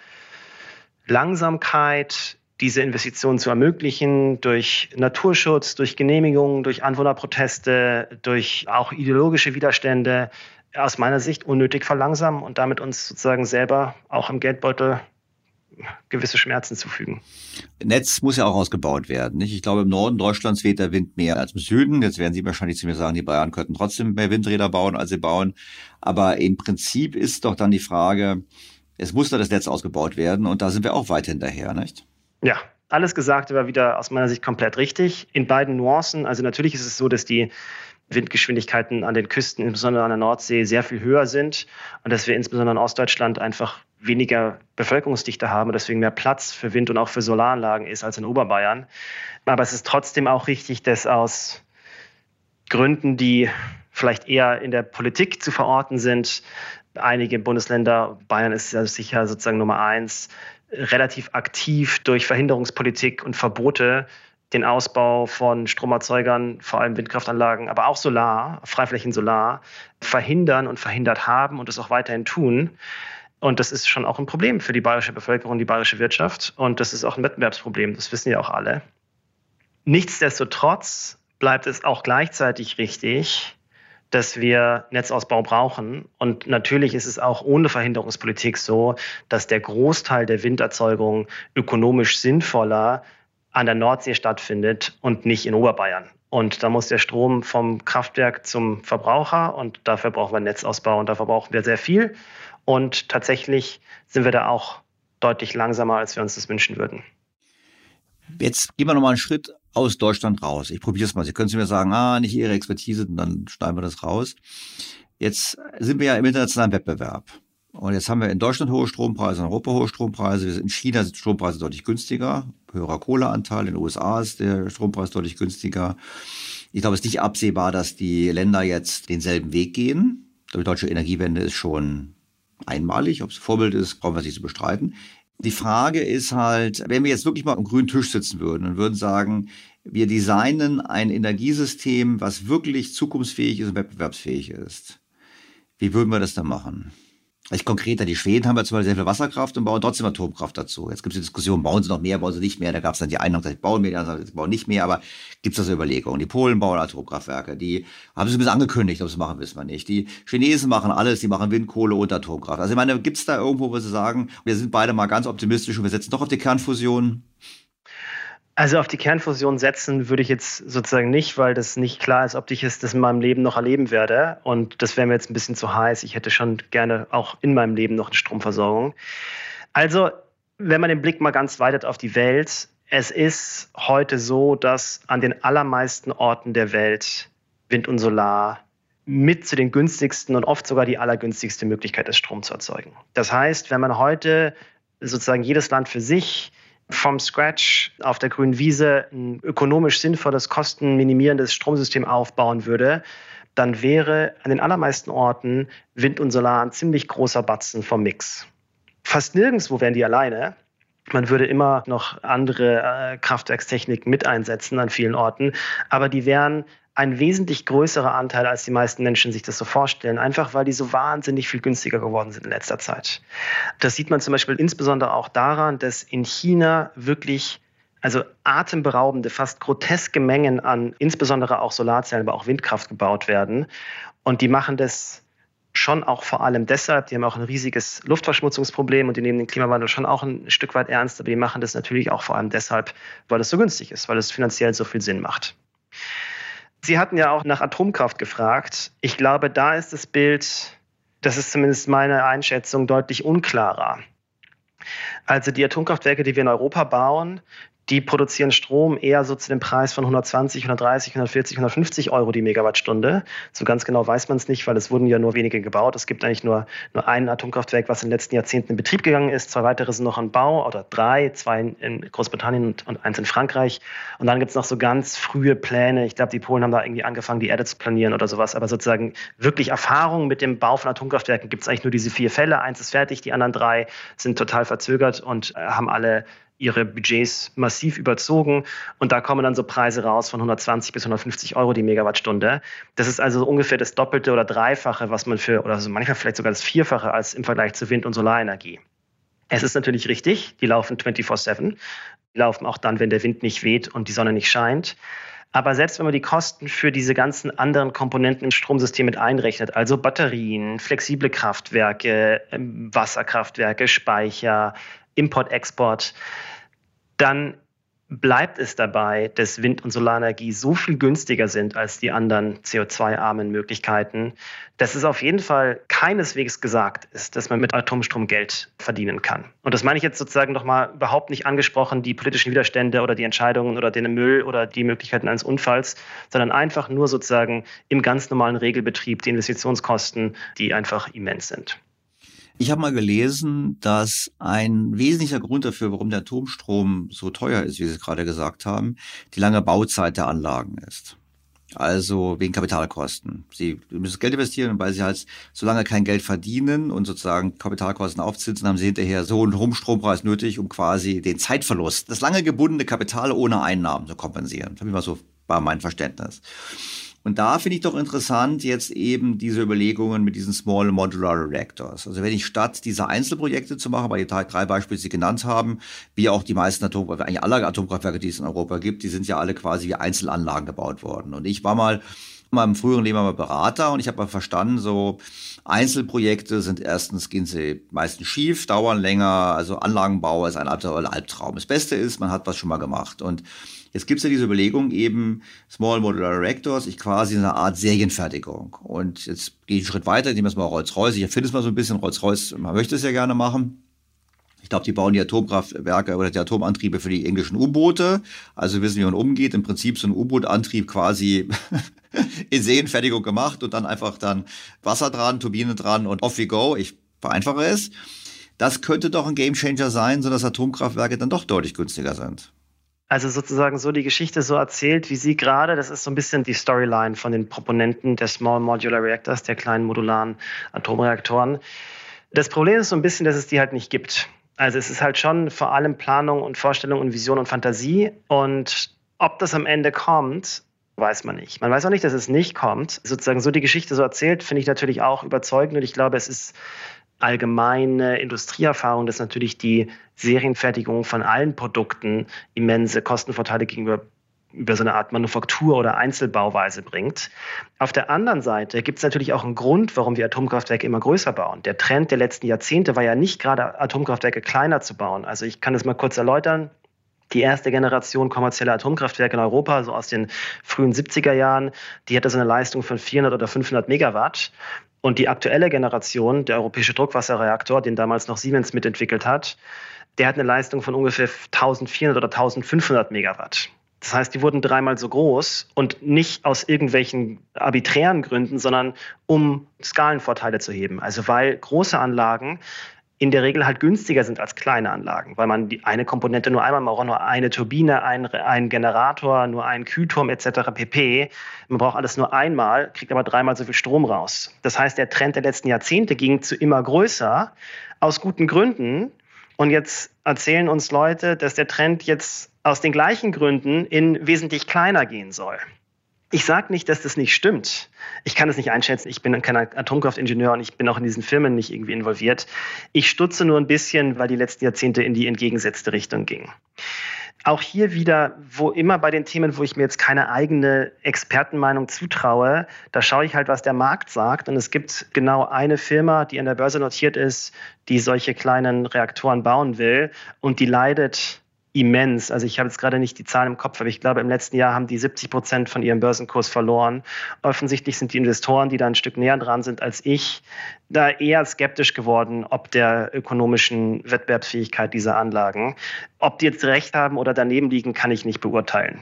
Langsamkeit, diese Investitionen zu ermöglichen, durch Naturschutz, durch Genehmigungen, durch Anwohnerproteste, durch auch ideologische Widerstände aus meiner Sicht unnötig verlangsamen und damit uns sozusagen selber auch im Geldbeutel gewisse Schmerzen zufügen. Netz muss ja auch ausgebaut werden, nicht? Ich glaube, im Norden Deutschlands weht der Wind mehr als im Süden. Jetzt werden Sie wahrscheinlich zu mir sagen, die Bayern könnten trotzdem mehr Windräder bauen, als sie bauen. Aber im Prinzip ist doch dann die Frage, es muss da das Netz ausgebaut werden und da sind wir auch weit hinterher, nicht? Ja, alles Gesagte war wieder aus meiner Sicht komplett richtig. In beiden Nuancen. Also natürlich ist es so, dass die Windgeschwindigkeiten an den Küsten, insbesondere an der Nordsee, sehr viel höher sind und dass wir insbesondere in Ostdeutschland einfach weniger Bevölkerungsdichte haben und deswegen mehr Platz für Wind- und auch für Solaranlagen ist als in Oberbayern. Aber es ist trotzdem auch richtig, dass aus Gründen, die vielleicht eher in der Politik zu verorten sind, einige Bundesländer, Bayern ist ja sicher sozusagen Nummer 1, relativ aktiv durch Verhinderungspolitik und Verbote den Ausbau von Stromerzeugern, vor allem Windkraftanlagen, aber auch Solar, Freiflächen-Solar, verhindern und verhindert haben und es auch weiterhin tun. Und das ist schon auch ein Problem für die bayerische Bevölkerung, die bayerische Wirtschaft. Und das ist auch ein Wettbewerbsproblem, das wissen ja auch alle. Nichtsdestotrotz bleibt es auch gleichzeitig richtig, dass wir Netzausbau brauchen. Und natürlich ist es auch ohne Verhinderungspolitik so, dass der Großteil der Winderzeugung ökonomisch sinnvoller an der Nordsee stattfindet und nicht in Oberbayern. Und da muss der Strom vom Kraftwerk zum Verbraucher und dafür brauchen wir Netzausbau und dafür brauchen wir sehr viel. Und tatsächlich sind wir da auch deutlich langsamer, als wir uns das wünschen würden. Jetzt gehen wir nochmal einen Schritt aus Deutschland raus. Ich probiere es mal. Sie können zu mir sagen, nicht Ihre Expertise, dann schneiden wir das raus. Jetzt sind wir ja im internationalen Wettbewerb. Und jetzt haben wir in Deutschland hohe Strompreise, in Europa hohe Strompreise. In China sind Strompreise deutlich günstiger, höherer Kohleanteil. In den USA ist der Strompreis deutlich günstiger. Ich glaube, es ist nicht absehbar, dass die Länder jetzt denselben Weg gehen. Die deutsche Energiewende ist schon einmalig. Ob es Vorbild ist, brauchen wir nicht zu bestreiten. Die Frage ist halt, wenn wir jetzt wirklich mal am grünen Tisch sitzen würden und würden sagen, wir designen ein Energiesystem, was wirklich zukunftsfähig ist und wettbewerbsfähig ist. Wie würden wir das dann machen? Also konkreter, die Schweden haben ja zum Beispiel sehr viel Wasserkraft und bauen trotzdem Atomkraft dazu. Jetzt gibt es die Diskussion, bauen sie noch mehr, bauen sie nicht mehr. Da gab es dann die einen, die gesagt, bauen mehr, die anderen, die bauen nicht mehr. Aber gibt es da so Überlegungen? Die Polen bauen Atomkraftwerke, die haben es ein bisschen angekündigt, ob sie es machen, wissen wir nicht. Die Chinesen machen alles, die machen Wind, Kohle und Atomkraft. Also ich meine, gibt es da irgendwo, wo sie sagen, wir sind beide mal ganz optimistisch und wir setzen doch auf die Kernfusion? Also auf die Kernfusion setzen würde ich jetzt sozusagen nicht, weil das nicht klar ist, ob ich das in meinem Leben noch erleben werde. Und das wäre mir jetzt ein bisschen zu heiß. Ich hätte schon gerne auch in meinem Leben noch eine Stromversorgung. Also, wenn man den Blick mal ganz weitet auf die Welt, es ist heute so, dass an den allermeisten Orten der Welt Wind und Solar mit zu den günstigsten und oft sogar die allergünstigste Möglichkeit ist, Strom zu erzeugen. Das heißt, wenn man heute sozusagen jedes Land für sich vom Scratch auf der grünen Wiese ein ökonomisch sinnvolles, kostenminimierendes Stromsystem aufbauen würde, dann wäre an den allermeisten Orten Wind und Solar ein ziemlich großer Batzen vom Mix. Fast nirgendwo wären die alleine. Man würde immer noch andere Kraftwerkstechnik mit einsetzen an vielen Orten, aber die wären ein wesentlich größerer Anteil, als die meisten Menschen sich das so vorstellen, einfach weil die so wahnsinnig viel günstiger geworden sind in letzter Zeit. Das sieht man zum Beispiel insbesondere auch daran, dass in China wirklich atemberaubende, fast groteske Mengen an insbesondere auch Solarzellen, aber auch Windkraft gebaut werden. Und die machen das schon auch vor allem deshalb, die haben auch ein riesiges Luftverschmutzungsproblem und die nehmen den Klimawandel schon auch ein Stück weit ernst, aber die machen das natürlich auch vor allem deshalb, weil es so günstig ist, weil es finanziell so viel Sinn macht. Sie hatten ja auch nach Atomkraft gefragt. Ich glaube, da ist das Bild, das ist zumindest meine Einschätzung, deutlich unklarer. Also die Atomkraftwerke, die wir in Europa bauen, die produzieren Strom eher so zu dem Preis von 120, 130, 140, 150 Euro die Megawattstunde. So ganz genau weiß man es nicht, weil es wurden ja nur wenige gebaut. Es gibt eigentlich nur ein Atomkraftwerk, was in den letzten Jahrzehnten in Betrieb gegangen ist. 2 weitere sind noch im Bau oder 3, 2 in Großbritannien und 1 in Frankreich. Und dann gibt es noch so ganz frühe Pläne. Ich glaube, die Polen haben da irgendwie angefangen, die Erde zu planieren oder sowas. Aber sozusagen wirklich Erfahrung mit dem Bau von Atomkraftwerken gibt es eigentlich nur diese 4 Fälle. 1 ist fertig, die anderen 3 sind total verzögert und haben alle ihre Budgets massiv überzogen und da kommen dann so Preise raus von 120 bis 150 Euro die Megawattstunde. Das ist also ungefähr das Doppelte oder Dreifache, was man oder so manchmal vielleicht sogar das Vierfache als im Vergleich zu Wind- und Solarenergie. Es ist natürlich richtig, die laufen 24/7, die laufen auch dann, wenn der Wind nicht weht und die Sonne nicht scheint. Aber selbst wenn man die Kosten für diese ganzen anderen Komponenten im Stromsystem mit einrechnet, also Batterien, flexible Kraftwerke, Wasserkraftwerke, Speicher, Import, Export, dann bleibt es dabei, dass Wind- und Solarenergie so viel günstiger sind als die anderen CO2-armen Möglichkeiten, dass es auf jeden Fall keineswegs gesagt ist, dass man mit Atomstrom Geld verdienen kann. Und das meine ich jetzt sozusagen nochmal überhaupt nicht angesprochen, die politischen Widerstände oder die Entscheidungen oder den Müll oder die Möglichkeiten eines Unfalls, sondern einfach nur sozusagen im ganz normalen Regelbetrieb die Investitionskosten, die einfach immens sind. Ich habe mal gelesen, dass ein wesentlicher Grund dafür, warum der Atomstrom so teuer ist, wie Sie es gerade gesagt haben, die lange Bauzeit der Anlagen ist. Also wegen Kapitalkosten. Sie müssen Geld investieren, weil Sie halt so lange kein Geld verdienen und sozusagen Kapitalkosten aufzitzen, haben Sie hinterher so einen hohen Strompreis nötig, um quasi den Zeitverlust, das lange gebundene Kapital ohne Einnahmen zu kompensieren. Das habe ich mal so bei meinem Verständnis. Und da finde ich doch interessant jetzt eben diese Überlegungen mit diesen Small Modular Reactors. Also wenn ich statt dieser Einzelprojekte zu machen, weil die drei Beispiele, die Sie genannt haben, wie auch die meisten Atomkraftwerke, eigentlich alle Atomkraftwerke, die es in Europa gibt, die sind ja alle quasi wie Einzelanlagen gebaut worden. Und ich war mal in meinem früheren Leben mal Berater und ich habe mal verstanden, so Einzelprojekte sind erstens, gehen sie meistens schief, dauern länger, also Anlagenbau ist ein Albtraum. Das Beste ist, man hat was schon mal gemacht. Und jetzt gibt es ja diese Überlegung eben Small Modular Reactors, ich quasi eine Art Serienfertigung. Und jetzt gehe ich einen Schritt weiter, nehmen wir es mal Rolls-Royce. Ich erfinde es mal so ein bisschen, Rolls-Royce, man möchte es ja gerne machen. Ich glaube, die bauen die Atomkraftwerke oder die Atomantriebe für die englischen U-Boote. Also wissen, wie man umgeht. Im Prinzip so ein U-Boot-Antrieb quasi in Serienfertigung gemacht und dann einfach dann Wasser dran, Turbine dran und off we go. Ich vereinfache es. Das könnte doch ein Gamechanger sein, sodass Atomkraftwerke dann doch deutlich günstiger sind. Also sozusagen so die Geschichte so erzählt, wie Sie gerade, das ist so ein bisschen die Storyline von den Proponenten der Small Modular Reactors, der kleinen modularen Atomreaktoren. Das Problem ist so ein bisschen, dass es die halt nicht gibt. Also es ist halt schon vor allem Planung und Vorstellung und Vision und Fantasie. Und ob das am Ende kommt, weiß man nicht. Man weiß auch nicht, dass es nicht kommt. Sozusagen so die Geschichte so erzählt, finde ich natürlich auch überzeugend. Und ich glaube, es ist allgemeine Industrieerfahrung, dass natürlich die Serienfertigung von allen Produkten immense Kostenvorteile gegenüber über so eine Art Manufaktur- oder Einzelbauweise bringt. Auf der anderen Seite gibt es natürlich auch einen Grund, warum wir Atomkraftwerke immer größer bauen. Der Trend der letzten Jahrzehnte war ja nicht gerade, Atomkraftwerke kleiner zu bauen. Also ich kann das mal kurz erläutern. Die erste Generation kommerzieller Atomkraftwerke in Europa, so aus den frühen 70er Jahren, die hatte so eine Leistung von 400 oder 500 Megawatt. Und die aktuelle Generation, der europäische Druckwasserreaktor, den damals noch Siemens mitentwickelt hat, der hat eine Leistung von ungefähr 1400 oder 1500 Megawatt. Das heißt, die wurden dreimal so groß und nicht aus irgendwelchen arbiträren Gründen, sondern um Skalenvorteile zu heben. Also weil große Anlagen in der Regel halt günstiger sind als kleine Anlagen, weil man die eine Komponente nur einmal braucht, nur eine Turbine, ein Generator, nur einen Kühlturm etc. pp. Man braucht alles nur einmal, kriegt aber dreimal so viel Strom raus. Das heißt, der Trend der letzten Jahrzehnte ging zu immer größer, aus guten Gründen. Und jetzt erzählen uns Leute, dass der Trend jetzt aus den gleichen Gründen in wesentlich kleiner gehen soll. Ich sage nicht, dass das nicht stimmt. Ich kann das nicht einschätzen. Ich bin kein Atomkraftingenieur und ich bin auch in diesen Firmen nicht irgendwie involviert. Ich stutze nur ein bisschen, weil die letzten Jahrzehnte in die entgegengesetzte Richtung gingen. Auch hier wieder, wo immer bei den Themen, wo ich mir jetzt keine eigene Expertenmeinung zutraue, da schaue ich halt, was der Markt sagt. Und es gibt genau eine Firma, die an der Börse notiert ist, die solche kleinen Reaktoren bauen will und die leidet immens. Also ich habe jetzt gerade nicht die Zahlen im Kopf, aber ich glaube, im letzten Jahr haben die 70% von ihrem Börsenkurs verloren. Offensichtlich sind die Investoren, die da ein Stück näher dran sind als ich, da eher skeptisch geworden, ob der ökonomischen Wettbewerbsfähigkeit dieser Anlagen. Ob die jetzt recht haben oder daneben liegen, kann ich nicht beurteilen.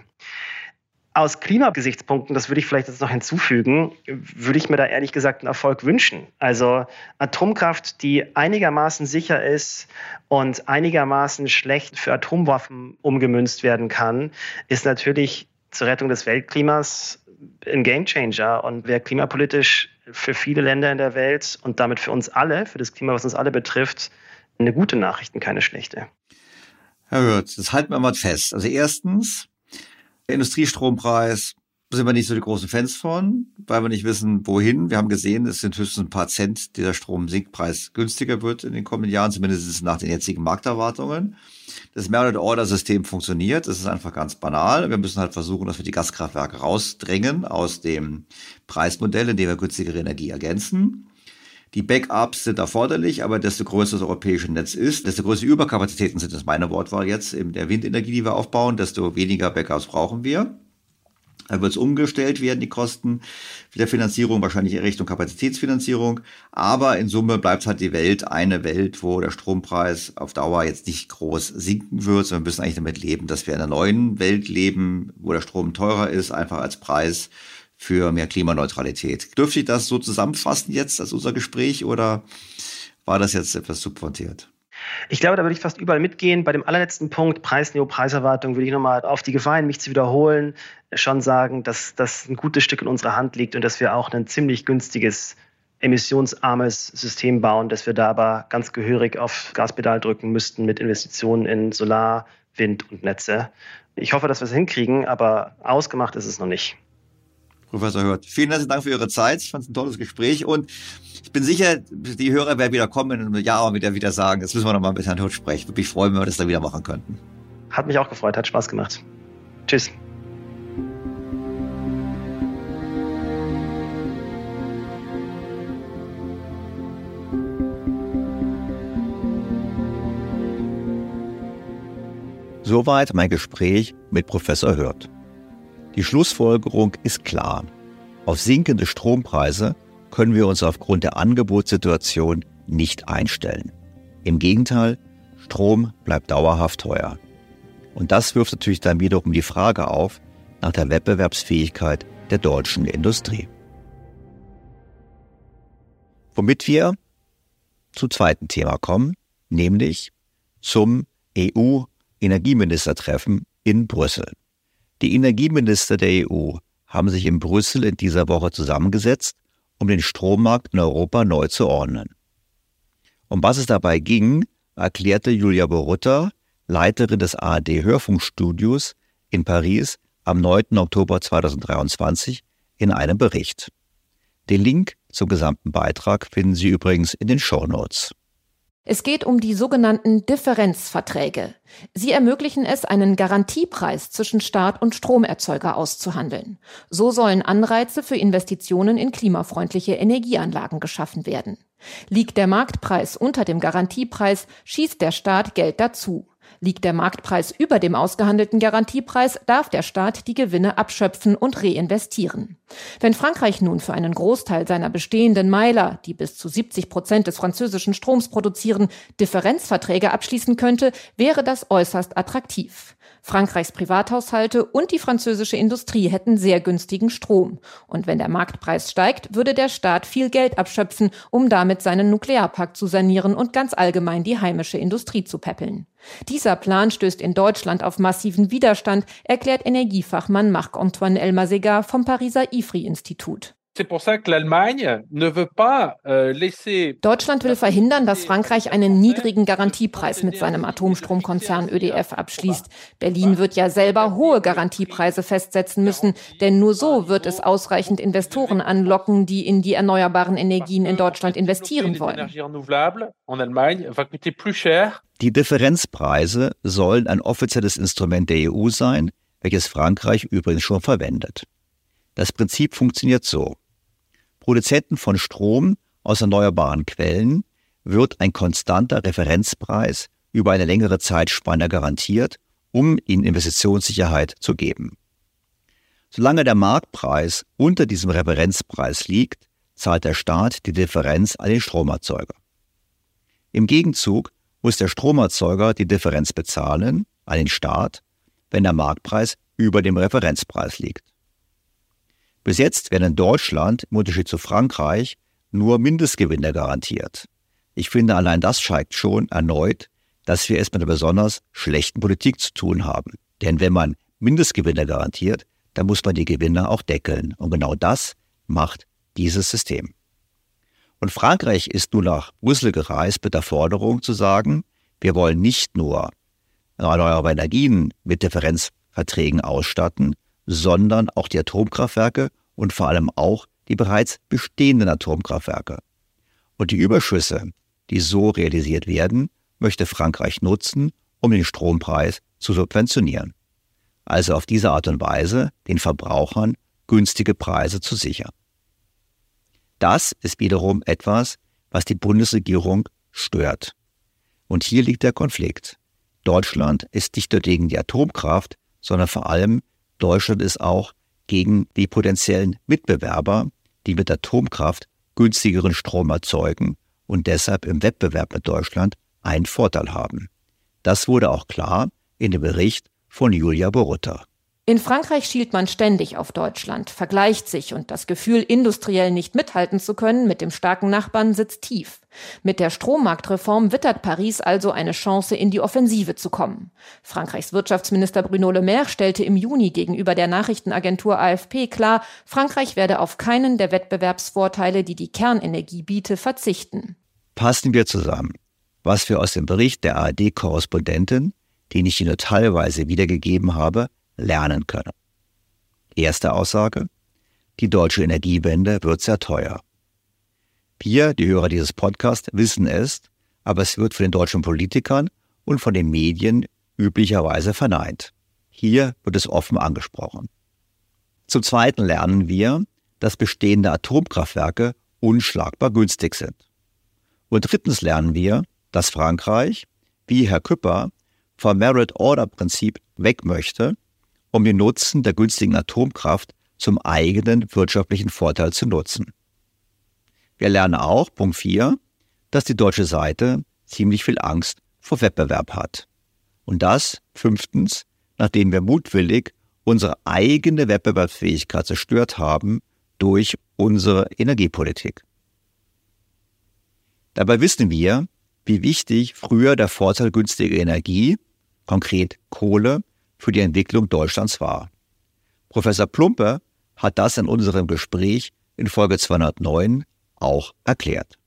Aus Klimagesichtspunkten, das würde ich vielleicht jetzt noch hinzufügen, würde ich mir da ehrlich gesagt einen Erfolg wünschen. Also Atomkraft, die einigermaßen sicher ist und einigermaßen schlecht für Atomwaffen umgemünzt werden kann, ist natürlich zur Rettung des Weltklimas ein Gamechanger und wäre klimapolitisch für viele Länder in der Welt und damit für uns alle, für das Klima, was uns alle betrifft, eine gute Nachricht und keine schlechte. Herr Wirtz, das halten wir mal fest. Also erstens, der Industriestrompreis sind wir nicht so die großen Fans von, weil wir nicht wissen, wohin. Wir haben gesehen, es sind höchstens ein paar Cent, der Strompreis günstiger wird in den kommenden Jahren, zumindest nach den jetzigen Markterwartungen. Das Merit-Order-System funktioniert. Das ist einfach ganz banal. Wir müssen halt versuchen, dass wir die Gaskraftwerke rausdrängen aus dem Preismodell, indem wir günstigere Energie ergänzen. Die Backups sind erforderlich, aber desto größer das europäische Netz ist, desto größer Überkapazitäten sind, das ist meine Wortwahl jetzt, in der Windenergie, die wir aufbauen, desto weniger Backups brauchen wir. Da wird es umgestellt werden, die Kosten der Finanzierung, wahrscheinlich in Richtung Kapazitätsfinanzierung. Aber in Summe bleibt halt die Welt eine Welt, wo der Strompreis auf Dauer jetzt nicht groß sinken wird, sondern wir müssen eigentlich damit leben, dass wir in einer neuen Welt leben, wo der Strom teurer ist, einfach als Preis für mehr Klimaneutralität. Dürfte ich das so zusammenfassen jetzt als unser Gespräch oder war das jetzt etwas zu pointiert? Ich glaube, da würde ich fast überall mitgehen. Bei dem allerletzten Punkt, Preisniveau, Preiserwartung, würde ich nochmal auf die Gefahr hin, mich zu wiederholen, schon sagen, dass das ein gutes Stück in unserer Hand liegt und dass wir auch ein ziemlich günstiges, emissionsarmes System bauen, dass wir da aber ganz gehörig auf Gaspedal drücken müssten mit Investitionen in Solar, Wind und Netze. Ich hoffe, dass wir es hinkriegen, aber ausgemacht ist es noch nicht. Professor Hört, vielen herzlichen Dank für Ihre Zeit. Ich fand es ein tolles Gespräch und ich bin sicher, die Hörer werden wieder kommen in einem Jahr und wieder sagen, jetzt müssen wir noch mal mit Herrn Hört sprechen. Ich würde mich freuen, wenn wir das dann wieder machen könnten. Hat mich auch gefreut, hat Spaß gemacht. Tschüss. Soweit mein Gespräch mit Professor Hört. Die Schlussfolgerung ist klar. Auf sinkende Strompreise können wir uns aufgrund der Angebotssituation nicht einstellen. Im Gegenteil, Strom bleibt dauerhaft teuer. Und das wirft natürlich dann wiederum die Frage auf nach der Wettbewerbsfähigkeit der deutschen Industrie. Womit wir zum zweiten Thema kommen, nämlich zum EU-Energieministertreffen in Brüssel. Die Energieminister der EU haben sich in Brüssel in dieser Woche zusammengesetzt, um den Strommarkt in Europa neu zu ordnen. Um was es dabei ging, erklärte Julia Borutta, Leiterin des ARD-Hörfunkstudios in Paris, am 9. Oktober 2023 in einem Bericht. Den Link zum gesamten Beitrag finden Sie übrigens in den Shownotes. Es geht um die sogenannten Differenzverträge. Sie ermöglichen es, einen Garantiepreis zwischen Staat und Stromerzeuger auszuhandeln. So sollen Anreize für Investitionen in klimafreundliche Energieanlagen geschaffen werden. Liegt der Marktpreis unter dem Garantiepreis, schießt der Staat Geld dazu. Liegt der Marktpreis über dem ausgehandelten Garantiepreis, darf der Staat die Gewinne abschöpfen und reinvestieren. Wenn Frankreich nun für einen Großteil seiner bestehenden Meiler, die bis zu 70% des französischen Stroms produzieren, Differenzverträge abschließen könnte, wäre das äußerst attraktiv. Frankreichs Privathaushalte und die französische Industrie hätten sehr günstigen Strom. Und wenn der Marktpreis steigt, würde der Staat viel Geld abschöpfen, um damit seinen Nuklearpakt zu sanieren und ganz allgemein die heimische Industrie zu päppeln. Dieser Plan stößt in Deutschland auf massiven Widerstand, erklärt Energiefachmann Marc-Antoine Elmasegar vom Pariser IFRI-Institut. Deutschland will verhindern, dass Frankreich einen niedrigen Garantiepreis mit seinem Atomstromkonzern ÖDF abschließt. Berlin wird ja selber hohe Garantiepreise festsetzen müssen, denn nur so wird es ausreichend Investoren anlocken, die in die erneuerbaren Energien in Deutschland investieren wollen. Die Differenzpreise sollen ein offizielles Instrument der EU sein, welches Frankreich übrigens schon verwendet. Das Prinzip funktioniert so. Produzenten von Strom aus erneuerbaren Quellen wird ein konstanter Referenzpreis über eine längere Zeitspanne garantiert, um ihnen Investitionssicherheit zu geben. Solange der Marktpreis unter diesem Referenzpreis liegt, zahlt der Staat die Differenz an den Stromerzeuger. Im Gegenzug muss der Stromerzeuger die Differenz bezahlen an den Staat, wenn der Marktpreis über dem Referenzpreis liegt. Bis jetzt werden in Deutschland, im Unterschied zu Frankreich, nur Mindestgewinne garantiert. Ich finde, allein das zeigt schon erneut, dass wir es mit einer besonders schlechten Politik zu tun haben. Denn wenn man Mindestgewinne garantiert, dann muss man die Gewinne auch deckeln. Und genau das macht dieses System. Und Frankreich ist nun nach Brüssel gereist mit der Forderung zu sagen, wir wollen nicht nur erneuerbare Energien mit Differenzverträgen ausstatten, sondern auch die Atomkraftwerke und vor allem auch die bereits bestehenden Atomkraftwerke. Und die Überschüsse, die so realisiert werden, möchte Frankreich nutzen, um den Strompreis zu subventionieren. Also auf diese Art und Weise den Verbrauchern günstige Preise zu sichern. Das ist wiederum etwas, was die Bundesregierung stört. Und hier liegt der Konflikt. Deutschland ist nicht nur gegen die Atomkraft, sondern vor allem Deutschland ist auch gegen die potenziellen Mitbewerber, die mit Atomkraft günstigeren Strom erzeugen und deshalb im Wettbewerb mit Deutschland einen Vorteil haben. Das wurde auch klar in dem Bericht von Julia Borutta. In Frankreich schielt man ständig auf Deutschland, vergleicht sich und das Gefühl, industriell nicht mithalten zu können mit dem starken Nachbarn sitzt tief. Mit der Strommarktreform wittert Paris also eine Chance, in die Offensive zu kommen. Frankreichs Wirtschaftsminister Bruno Le Maire stellte im Juni gegenüber der Nachrichtenagentur AFP klar, Frankreich werde auf keinen der Wettbewerbsvorteile, die die Kernenergie biete, verzichten. Passen wir zusammen, was wir aus dem Bericht der ARD-Korrespondentin, den ich Ihnen teilweise wiedergegeben habe, lernen können. Erste Aussage: Die deutsche Energiewende wird sehr teuer. Wir, die Hörer dieses Podcasts, wissen es, aber es wird von den deutschen Politikern und von den Medien üblicherweise verneint. Hier wird es offen angesprochen. Zum Zweiten lernen wir, dass bestehende Atomkraftwerke unschlagbar günstig sind. Und drittens lernen wir, dass Frankreich, wie Herr Küpper, vom Merit-Order-Prinzip weg möchte, um den Nutzen der günstigen Atomkraft zum eigenen wirtschaftlichen Vorteil zu nutzen. Wir lernen auch, Punkt 4, dass die deutsche Seite ziemlich viel Angst vor Wettbewerb hat. Und das, 5, nachdem wir mutwillig unsere eigene Wettbewerbsfähigkeit zerstört haben durch unsere Energiepolitik. Dabei wissen wir, wie wichtig früher der Vorteil günstiger Energie, konkret Kohle, für die Entwicklung Deutschlands war. Professor Plumpe hat das in unserem Gespräch in Folge 209 auch erklärt.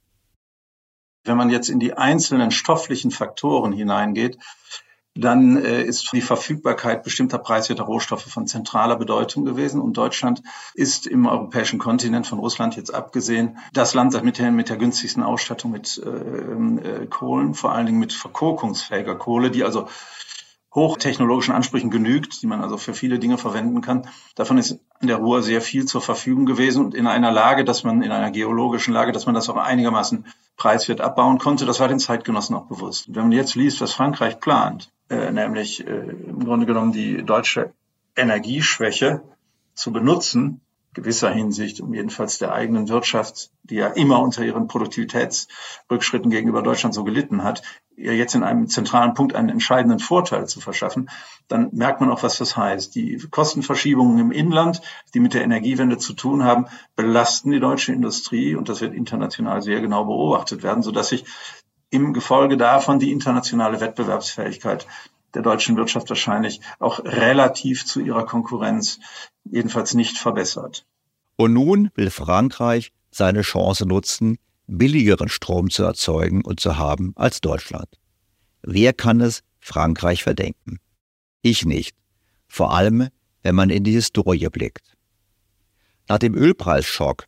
Wenn man jetzt in die einzelnen stofflichen Faktoren hineingeht, dann ist die Verfügbarkeit bestimmter preiswerter Rohstoffe von zentraler Bedeutung gewesen. Und Deutschland ist im europäischen Kontinent, von Russland jetzt abgesehen, das Land mit der günstigsten Ausstattung mit Kohlen, vor allen Dingen mit verkorkungsfähiger Kohle, die also hochtechnologischen Ansprüchen genügt, die man also für viele Dinge verwenden kann. Davon ist in der Ruhr sehr viel zur Verfügung gewesen und in einer geologischen Lage, dass man das auch einigermaßen preiswert abbauen konnte. Das war den Zeitgenossen auch bewusst. Und wenn man jetzt liest, was Frankreich plant, nämlich im Grunde genommen die deutsche Energieschwäche zu benutzen, gewisser Hinsicht, um jedenfalls der eigenen Wirtschaft, die ja immer unter ihren Produktivitätsrückschritten gegenüber Deutschland so gelitten hat, ihr jetzt in einem zentralen Punkt einen entscheidenden Vorteil zu verschaffen, dann merkt man auch, was das heißt. Die Kostenverschiebungen im Inland, die mit der Energiewende zu tun haben, belasten die deutsche Industrie und das wird international sehr genau beobachtet werden, sodass sich im Gefolge davon die internationale Wettbewerbsfähigkeit der deutschen Wirtschaft wahrscheinlich auch relativ zu ihrer Konkurrenz jedenfalls nicht verbessert. Und nun will Frankreich seine Chance nutzen, billigeren Strom zu erzeugen und zu haben als Deutschland. Wer kann es Frankreich verdenken? Ich nicht. Vor allem, wenn man in die Historie blickt. Nach dem Ölpreisschock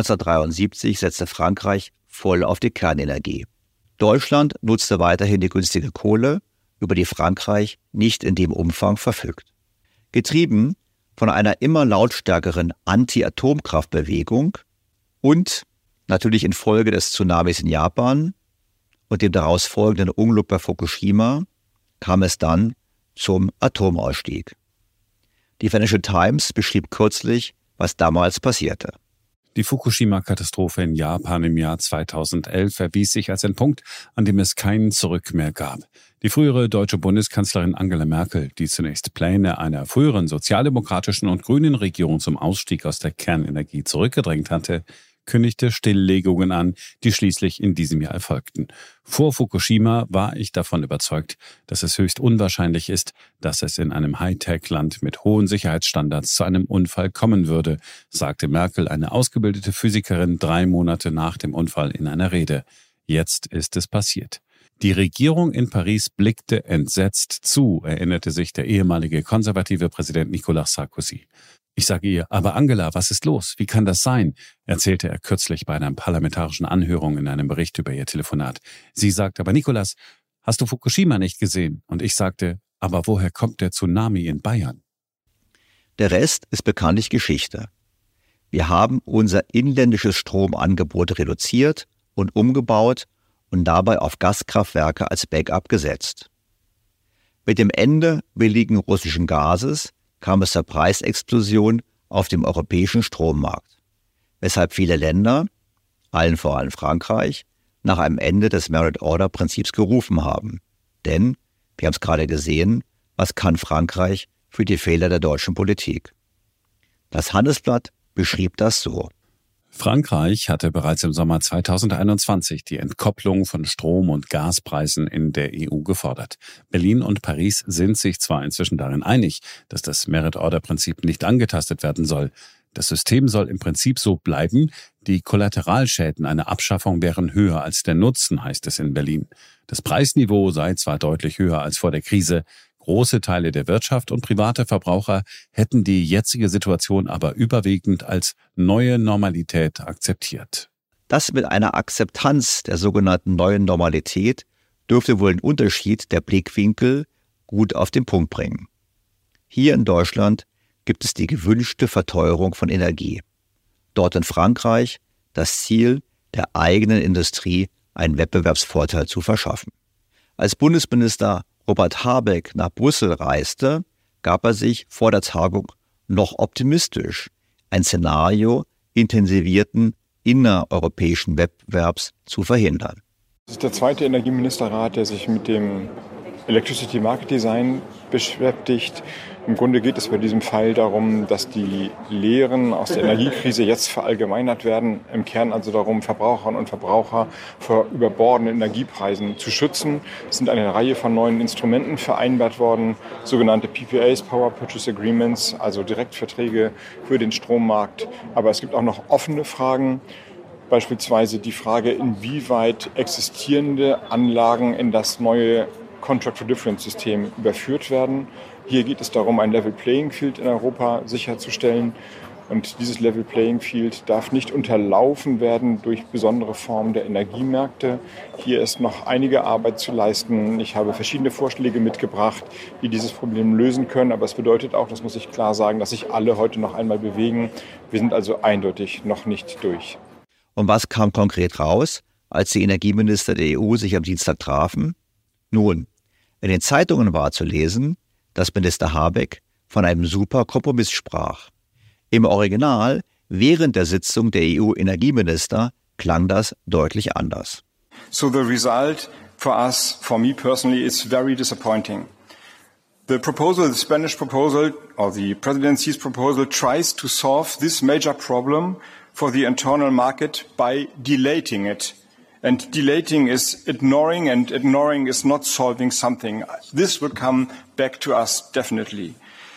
1973 setzte Frankreich voll auf die Kernenergie. Deutschland nutzte weiterhin die günstige Kohle, über die Frankreich nicht in dem Umfang verfügt. Getrieben von einer immer lautstärkeren Anti-Atomkraftbewegung und natürlich infolge des Tsunamis in Japan und dem daraus folgenden Unglück bei Fukushima kam es dann zum Atomausstieg. Die Financial Times beschrieb kürzlich, was damals passierte. Die Fukushima-Katastrophe in Japan im Jahr 2011 erwies sich als ein Punkt, an dem es kein Zurück mehr gab. Die frühere deutsche Bundeskanzlerin Angela Merkel, die zunächst Pläne einer früheren sozialdemokratischen und grünen Regierung zum Ausstieg aus der Kernenergie zurückgedrängt hatte, kündigte Stilllegungen an, die schließlich in diesem Jahr erfolgten. Vor Fukushima war ich davon überzeugt, dass es höchst unwahrscheinlich ist, dass es in einem Hightech-Land mit hohen Sicherheitsstandards zu einem Unfall kommen würde, sagte Merkel, eine ausgebildete Physikerin, 3 Monate nach dem Unfall in einer Rede. Jetzt ist es passiert. Die Regierung in Paris blickte entsetzt zu, erinnerte sich der ehemalige konservative Präsident Nicolas Sarkozy. Ich sage ihr, aber Angela, was ist los? Wie kann das sein? Erzählte er kürzlich bei einer parlamentarischen Anhörung in einem Bericht über ihr Telefonat. Sie sagt, aber Nicolas, hast du Fukushima nicht gesehen? Und ich sagte, aber woher kommt der Tsunami in Bayern? Der Rest ist bekanntlich Geschichte. Wir haben unser inländisches Stromangebot reduziert und umgebaut und dabei auf Gaskraftwerke als Backup gesetzt. Mit dem Ende billigen russischen Gases kam es zur Preisexplosion auf dem europäischen Strommarkt, weshalb viele Länder, allen voran Frankreich, nach einem Ende des Merit-Order-Prinzips gerufen haben. Denn, wir haben es gerade gesehen, was kann Frankreich für die Fehler der deutschen Politik? Das Handelsblatt beschrieb das so. Frankreich hatte bereits im Sommer 2021 die Entkopplung von Strom- und Gaspreisen in der EU gefordert. Berlin und Paris sind sich zwar inzwischen darin einig, dass das Merit-Order-Prinzip nicht angetastet werden soll. Das System soll im Prinzip so bleiben. Die Kollateralschäden einer Abschaffung wären höher als der Nutzen, heißt es in Berlin. Das Preisniveau sei zwar deutlich höher als vor der Krise. Große Teile der Wirtschaft und private Verbraucher hätten die jetzige Situation aber überwiegend als neue Normalität akzeptiert. Das mit einer Akzeptanz der sogenannten neuen Normalität dürfte wohl den Unterschied der Blickwinkel gut auf den Punkt bringen. Hier in Deutschland gibt es die gewünschte Verteuerung von Energie. Dort in Frankreich das Ziel, der eigenen Industrie einen Wettbewerbsvorteil zu verschaffen. Als Bundesminister Robert Habeck nach Brüssel reiste, gab er sich vor der Tagung noch optimistisch ein Szenario intensivierten innereuropäischen Wettbewerbs zu verhindern. Das ist der zweite Energieministerrat, der sich mit dem Electricity Market Design beschäftigt. Im Grunde geht es bei diesem Fall darum, dass die Lehren aus der Energiekrise jetzt verallgemeinert werden. Im Kern also darum, Verbraucherinnen und Verbraucher vor überbordenden Energiepreisen zu schützen. Es sind eine Reihe von neuen Instrumenten vereinbart worden, sogenannte PPAs, Power Purchase Agreements, also Direktverträge für den Strommarkt. Aber es gibt auch noch offene Fragen. Beispielsweise die Frage, inwieweit existierende Anlagen in das neue Contract for Difference System überführt werden. Hier geht es darum, ein Level Playing Field in Europa sicherzustellen. Und dieses Level Playing Field darf nicht unterlaufen werden durch besondere Formen der Energiemärkte. Hier ist noch einige Arbeit zu leisten. Ich habe verschiedene Vorschläge mitgebracht, die dieses Problem lösen können. Aber es bedeutet auch, das muss ich klar sagen, dass sich alle heute noch einmal bewegen. Wir sind also eindeutig noch nicht durch. Und was kam konkret raus, als die Energieminister der EU sich am Dienstag trafen? Nun, in den Zeitungen war zu lesen, dass Minister Habeck von einem super Kompromiss sprach. Im Original, während der Sitzung der EU-Energieminister, klang das deutlich anders. So the result for us, for me personally, is very disappointing. The proposal, the Spanish proposal, or the presidency's proposal, tries to solve this major problem for the internal market by dilating it. And dilating is ignoring, and ignoring is not solving something. This will come back to us definitely.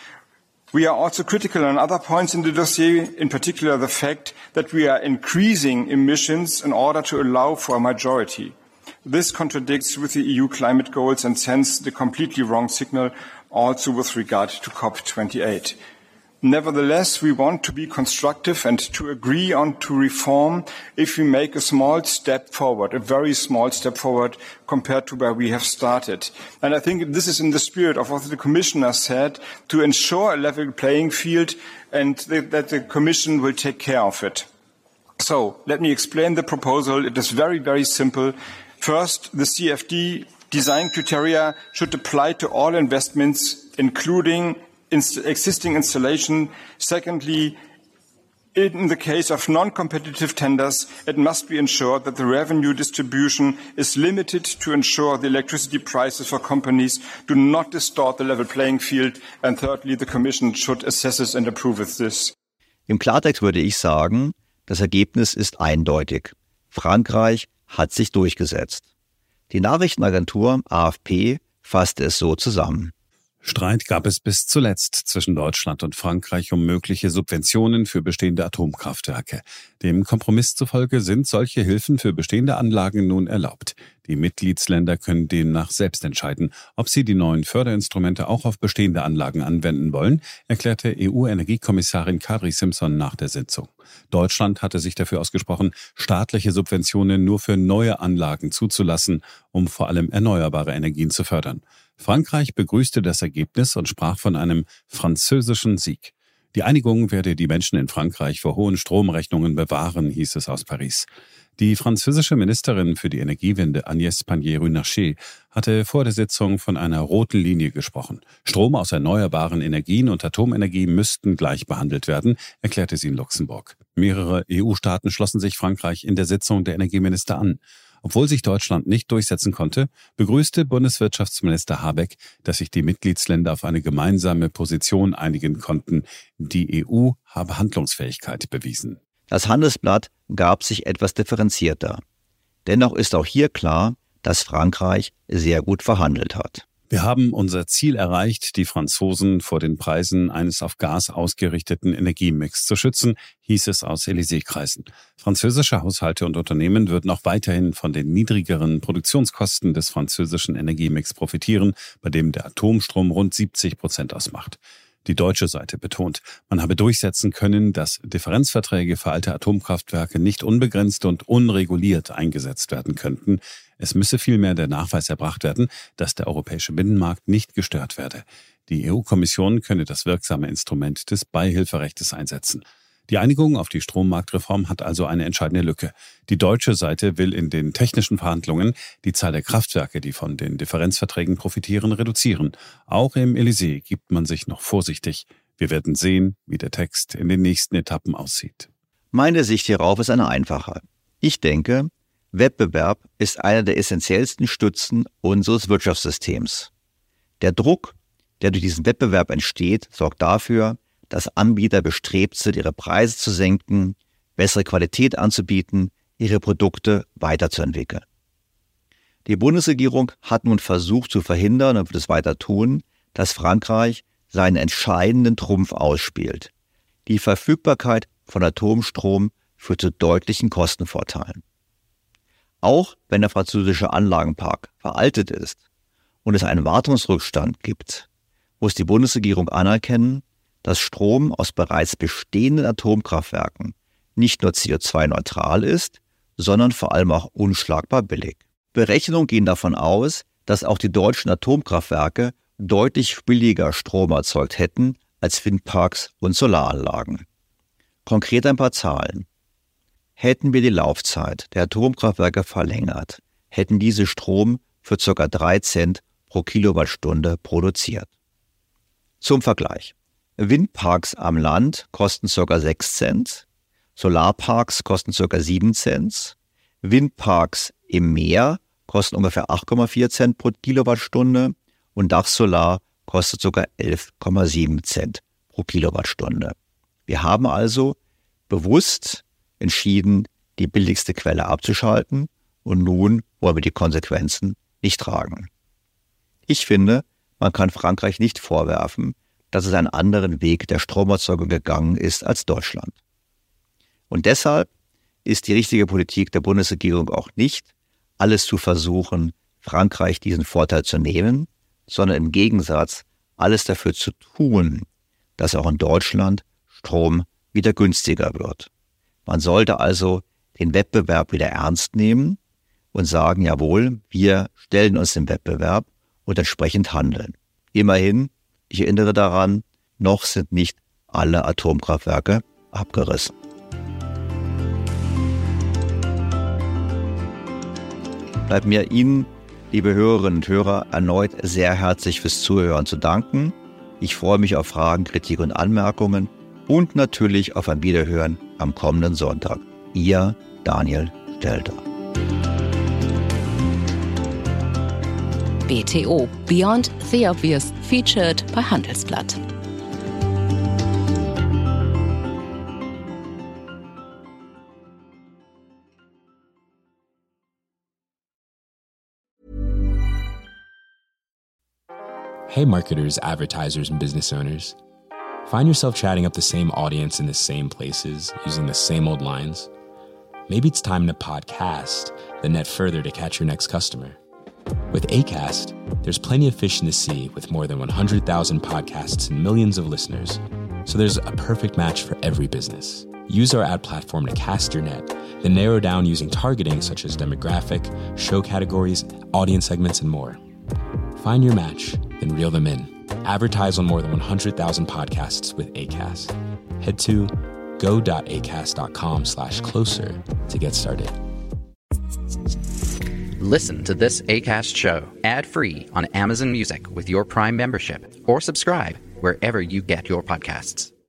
We are also critical on other points in the dossier, in particular the fact that we are increasing emissions in order to allow for a majority. This contradicts with the EU climate goals and sends the completely wrong signal also with regard to COP28. Nevertheless, we want to be constructive and to agree on to reform if we make a small step forward, a very small step forward compared to where we have started. And I think this is in the spirit of what the Commissioner said, to ensure a level playing field and that the Commission will take care of it. So, let me explain the proposal. It is very, very simple. First, the CFD design criteria should apply to all investments, including existing installation. Secondly, in the case of non-competitive tenders, it must be ensured that the revenue distribution is limited to ensure the electricity prices for companies do not distort the level playing field. And thirdly, the Commission should assess this and approve this. Im Klartext würde ich sagen, das Ergebnis ist eindeutig. Frankreich hat sich durchgesetzt. Die Nachrichtenagentur AFP fasste es so zusammen. Streit gab es bis zuletzt zwischen Deutschland und Frankreich um mögliche Subventionen für bestehende Atomkraftwerke. Dem Kompromiss zufolge sind solche Hilfen für bestehende Anlagen nun erlaubt. Die Mitgliedsländer können demnach selbst entscheiden, ob sie die neuen Förderinstrumente auch auf bestehende Anlagen anwenden wollen, erklärte EU-Energiekommissarin Kadri Simpson nach der Sitzung. Deutschland hatte sich dafür ausgesprochen, staatliche Subventionen nur für neue Anlagen zuzulassen, um vor allem erneuerbare Energien zu fördern. Frankreich begrüßte das Ergebnis und sprach von einem französischen Sieg. Die Einigung werde die Menschen in Frankreich vor hohen Stromrechnungen bewahren, hieß es aus Paris. Die französische Ministerin für die Energiewende Agnès Pannier-Runacher hatte vor der Sitzung von einer roten Linie gesprochen. Strom aus erneuerbaren Energien und Atomenergie müssten gleich behandelt werden, erklärte sie in Luxemburg. Mehrere EU-Staaten schlossen sich Frankreich in der Sitzung der Energieminister an. Obwohl sich Deutschland nicht durchsetzen konnte, begrüßte Bundeswirtschaftsminister Habeck, dass sich die Mitgliedsländer auf eine gemeinsame Position einigen konnten. Die EU habe Handlungsfähigkeit bewiesen. Das Handelsblatt gab sich etwas differenzierter. Dennoch ist auch hier klar, dass Frankreich sehr gut verhandelt hat. Wir haben unser Ziel erreicht, die Franzosen vor den Preisen eines auf Gas ausgerichteten Energiemix zu schützen, hieß es aus Élysée-Kreisen. Französische Haushalte und Unternehmen würden auch weiterhin von den niedrigeren Produktionskosten des französischen Energiemix profitieren, bei dem der Atomstrom rund 70% ausmacht. Die deutsche Seite betont, man habe durchsetzen können, dass Differenzverträge für alte Atomkraftwerke nicht unbegrenzt und unreguliert eingesetzt werden könnten. Es müsse vielmehr der Nachweis erbracht werden, dass der europäische Binnenmarkt nicht gestört werde. Die EU-Kommission könne das wirksame Instrument des Beihilferechtes einsetzen. Die Einigung auf die Strommarktreform hat also eine entscheidende Lücke. Die deutsche Seite will in den technischen Verhandlungen die Zahl der Kraftwerke, die von den Differenzverträgen profitieren, reduzieren. Auch im Élysée gibt man sich noch vorsichtig. Wir werden sehen, wie der Text in den nächsten Etappen aussieht. Meine Sicht hierauf ist eine einfache. Ich denke, Wettbewerb ist einer der essentiellsten Stützen unseres Wirtschaftssystems. Der Druck, der durch diesen Wettbewerb entsteht, sorgt dafür, dass Anbieter bestrebt sind, ihre Preise zu senken, bessere Qualität anzubieten, ihre Produkte weiterzuentwickeln. Die Bundesregierung hat nun versucht zu verhindern und wird es weiter tun, dass Frankreich seinen entscheidenden Trumpf ausspielt. Die Verfügbarkeit von Atomstrom führt zu deutlichen Kostenvorteilen. Auch wenn der französische Anlagenpark veraltet ist und es einen Wartungsrückstand gibt, muss die Bundesregierung anerkennen, dass Strom aus bereits bestehenden Atomkraftwerken nicht nur CO2-neutral ist, sondern vor allem auch unschlagbar billig. Berechnungen gehen davon aus, dass auch die deutschen Atomkraftwerke deutlich billiger Strom erzeugt hätten als Windparks und Solaranlagen. Konkret ein paar Zahlen. Hätten wir die Laufzeit der Atomkraftwerke verlängert, hätten diese Strom für ca. 3 Cent pro Kilowattstunde produziert. Zum Vergleich. Windparks am Land kosten ca. 6 Cent, Solarparks kosten ca. 7 Cent, Windparks im Meer kosten ungefähr 8,4 Cent pro Kilowattstunde und Dachsolar kostet sogar 11,7 Cent pro Kilowattstunde. Wir haben also bewusst entschieden, die billigste Quelle abzuschalten und nun wollen wir die Konsequenzen nicht tragen. Ich finde, man kann Frankreich nicht vorwerfen, dass es einen anderen Weg der Stromerzeugung gegangen ist als Deutschland. Und deshalb ist die richtige Politik der Bundesregierung auch nicht, alles zu versuchen, Frankreich diesen Vorteil zu nehmen, sondern im Gegensatz alles dafür zu tun, dass auch in Deutschland Strom wieder günstiger wird. Man sollte also den Wettbewerb wieder ernst nehmen und sagen, jawohl, wir stellen uns dem Wettbewerb und entsprechend handeln. Immerhin, ich erinnere daran, noch sind nicht alle Atomkraftwerke abgerissen. Bleibt mir Ihnen, liebe Hörerinnen und Hörer, erneut sehr herzlich fürs Zuhören zu danken. Ich freue mich auf Fragen, Kritik und Anmerkungen und natürlich auf ein Wiederhören am kommenden Sonntag. Ihr Daniel Stelter. BTO Beyond the Obvious featured bei Handelsblatt. Hey marketers, advertisers, and business owners. Find yourself chatting up the same audience in the same places, using the same old lines? Maybe it's time to podcast, then net further to catch your next customer. With Acast, there's plenty of fish in the sea with more than 100,000 podcasts and millions of listeners. So there's a perfect match for every business. Use our ad platform to cast your net, then narrow down using targeting such as demographic, show categories, audience segments, and more. Find your match, then reel them in. Advertise on more than 100,000 podcasts with Acast. Head to go.acast.com/closer to get started. Listen to this Acast show ad-free on Amazon Music with your Prime membership, or subscribe wherever you get your podcasts.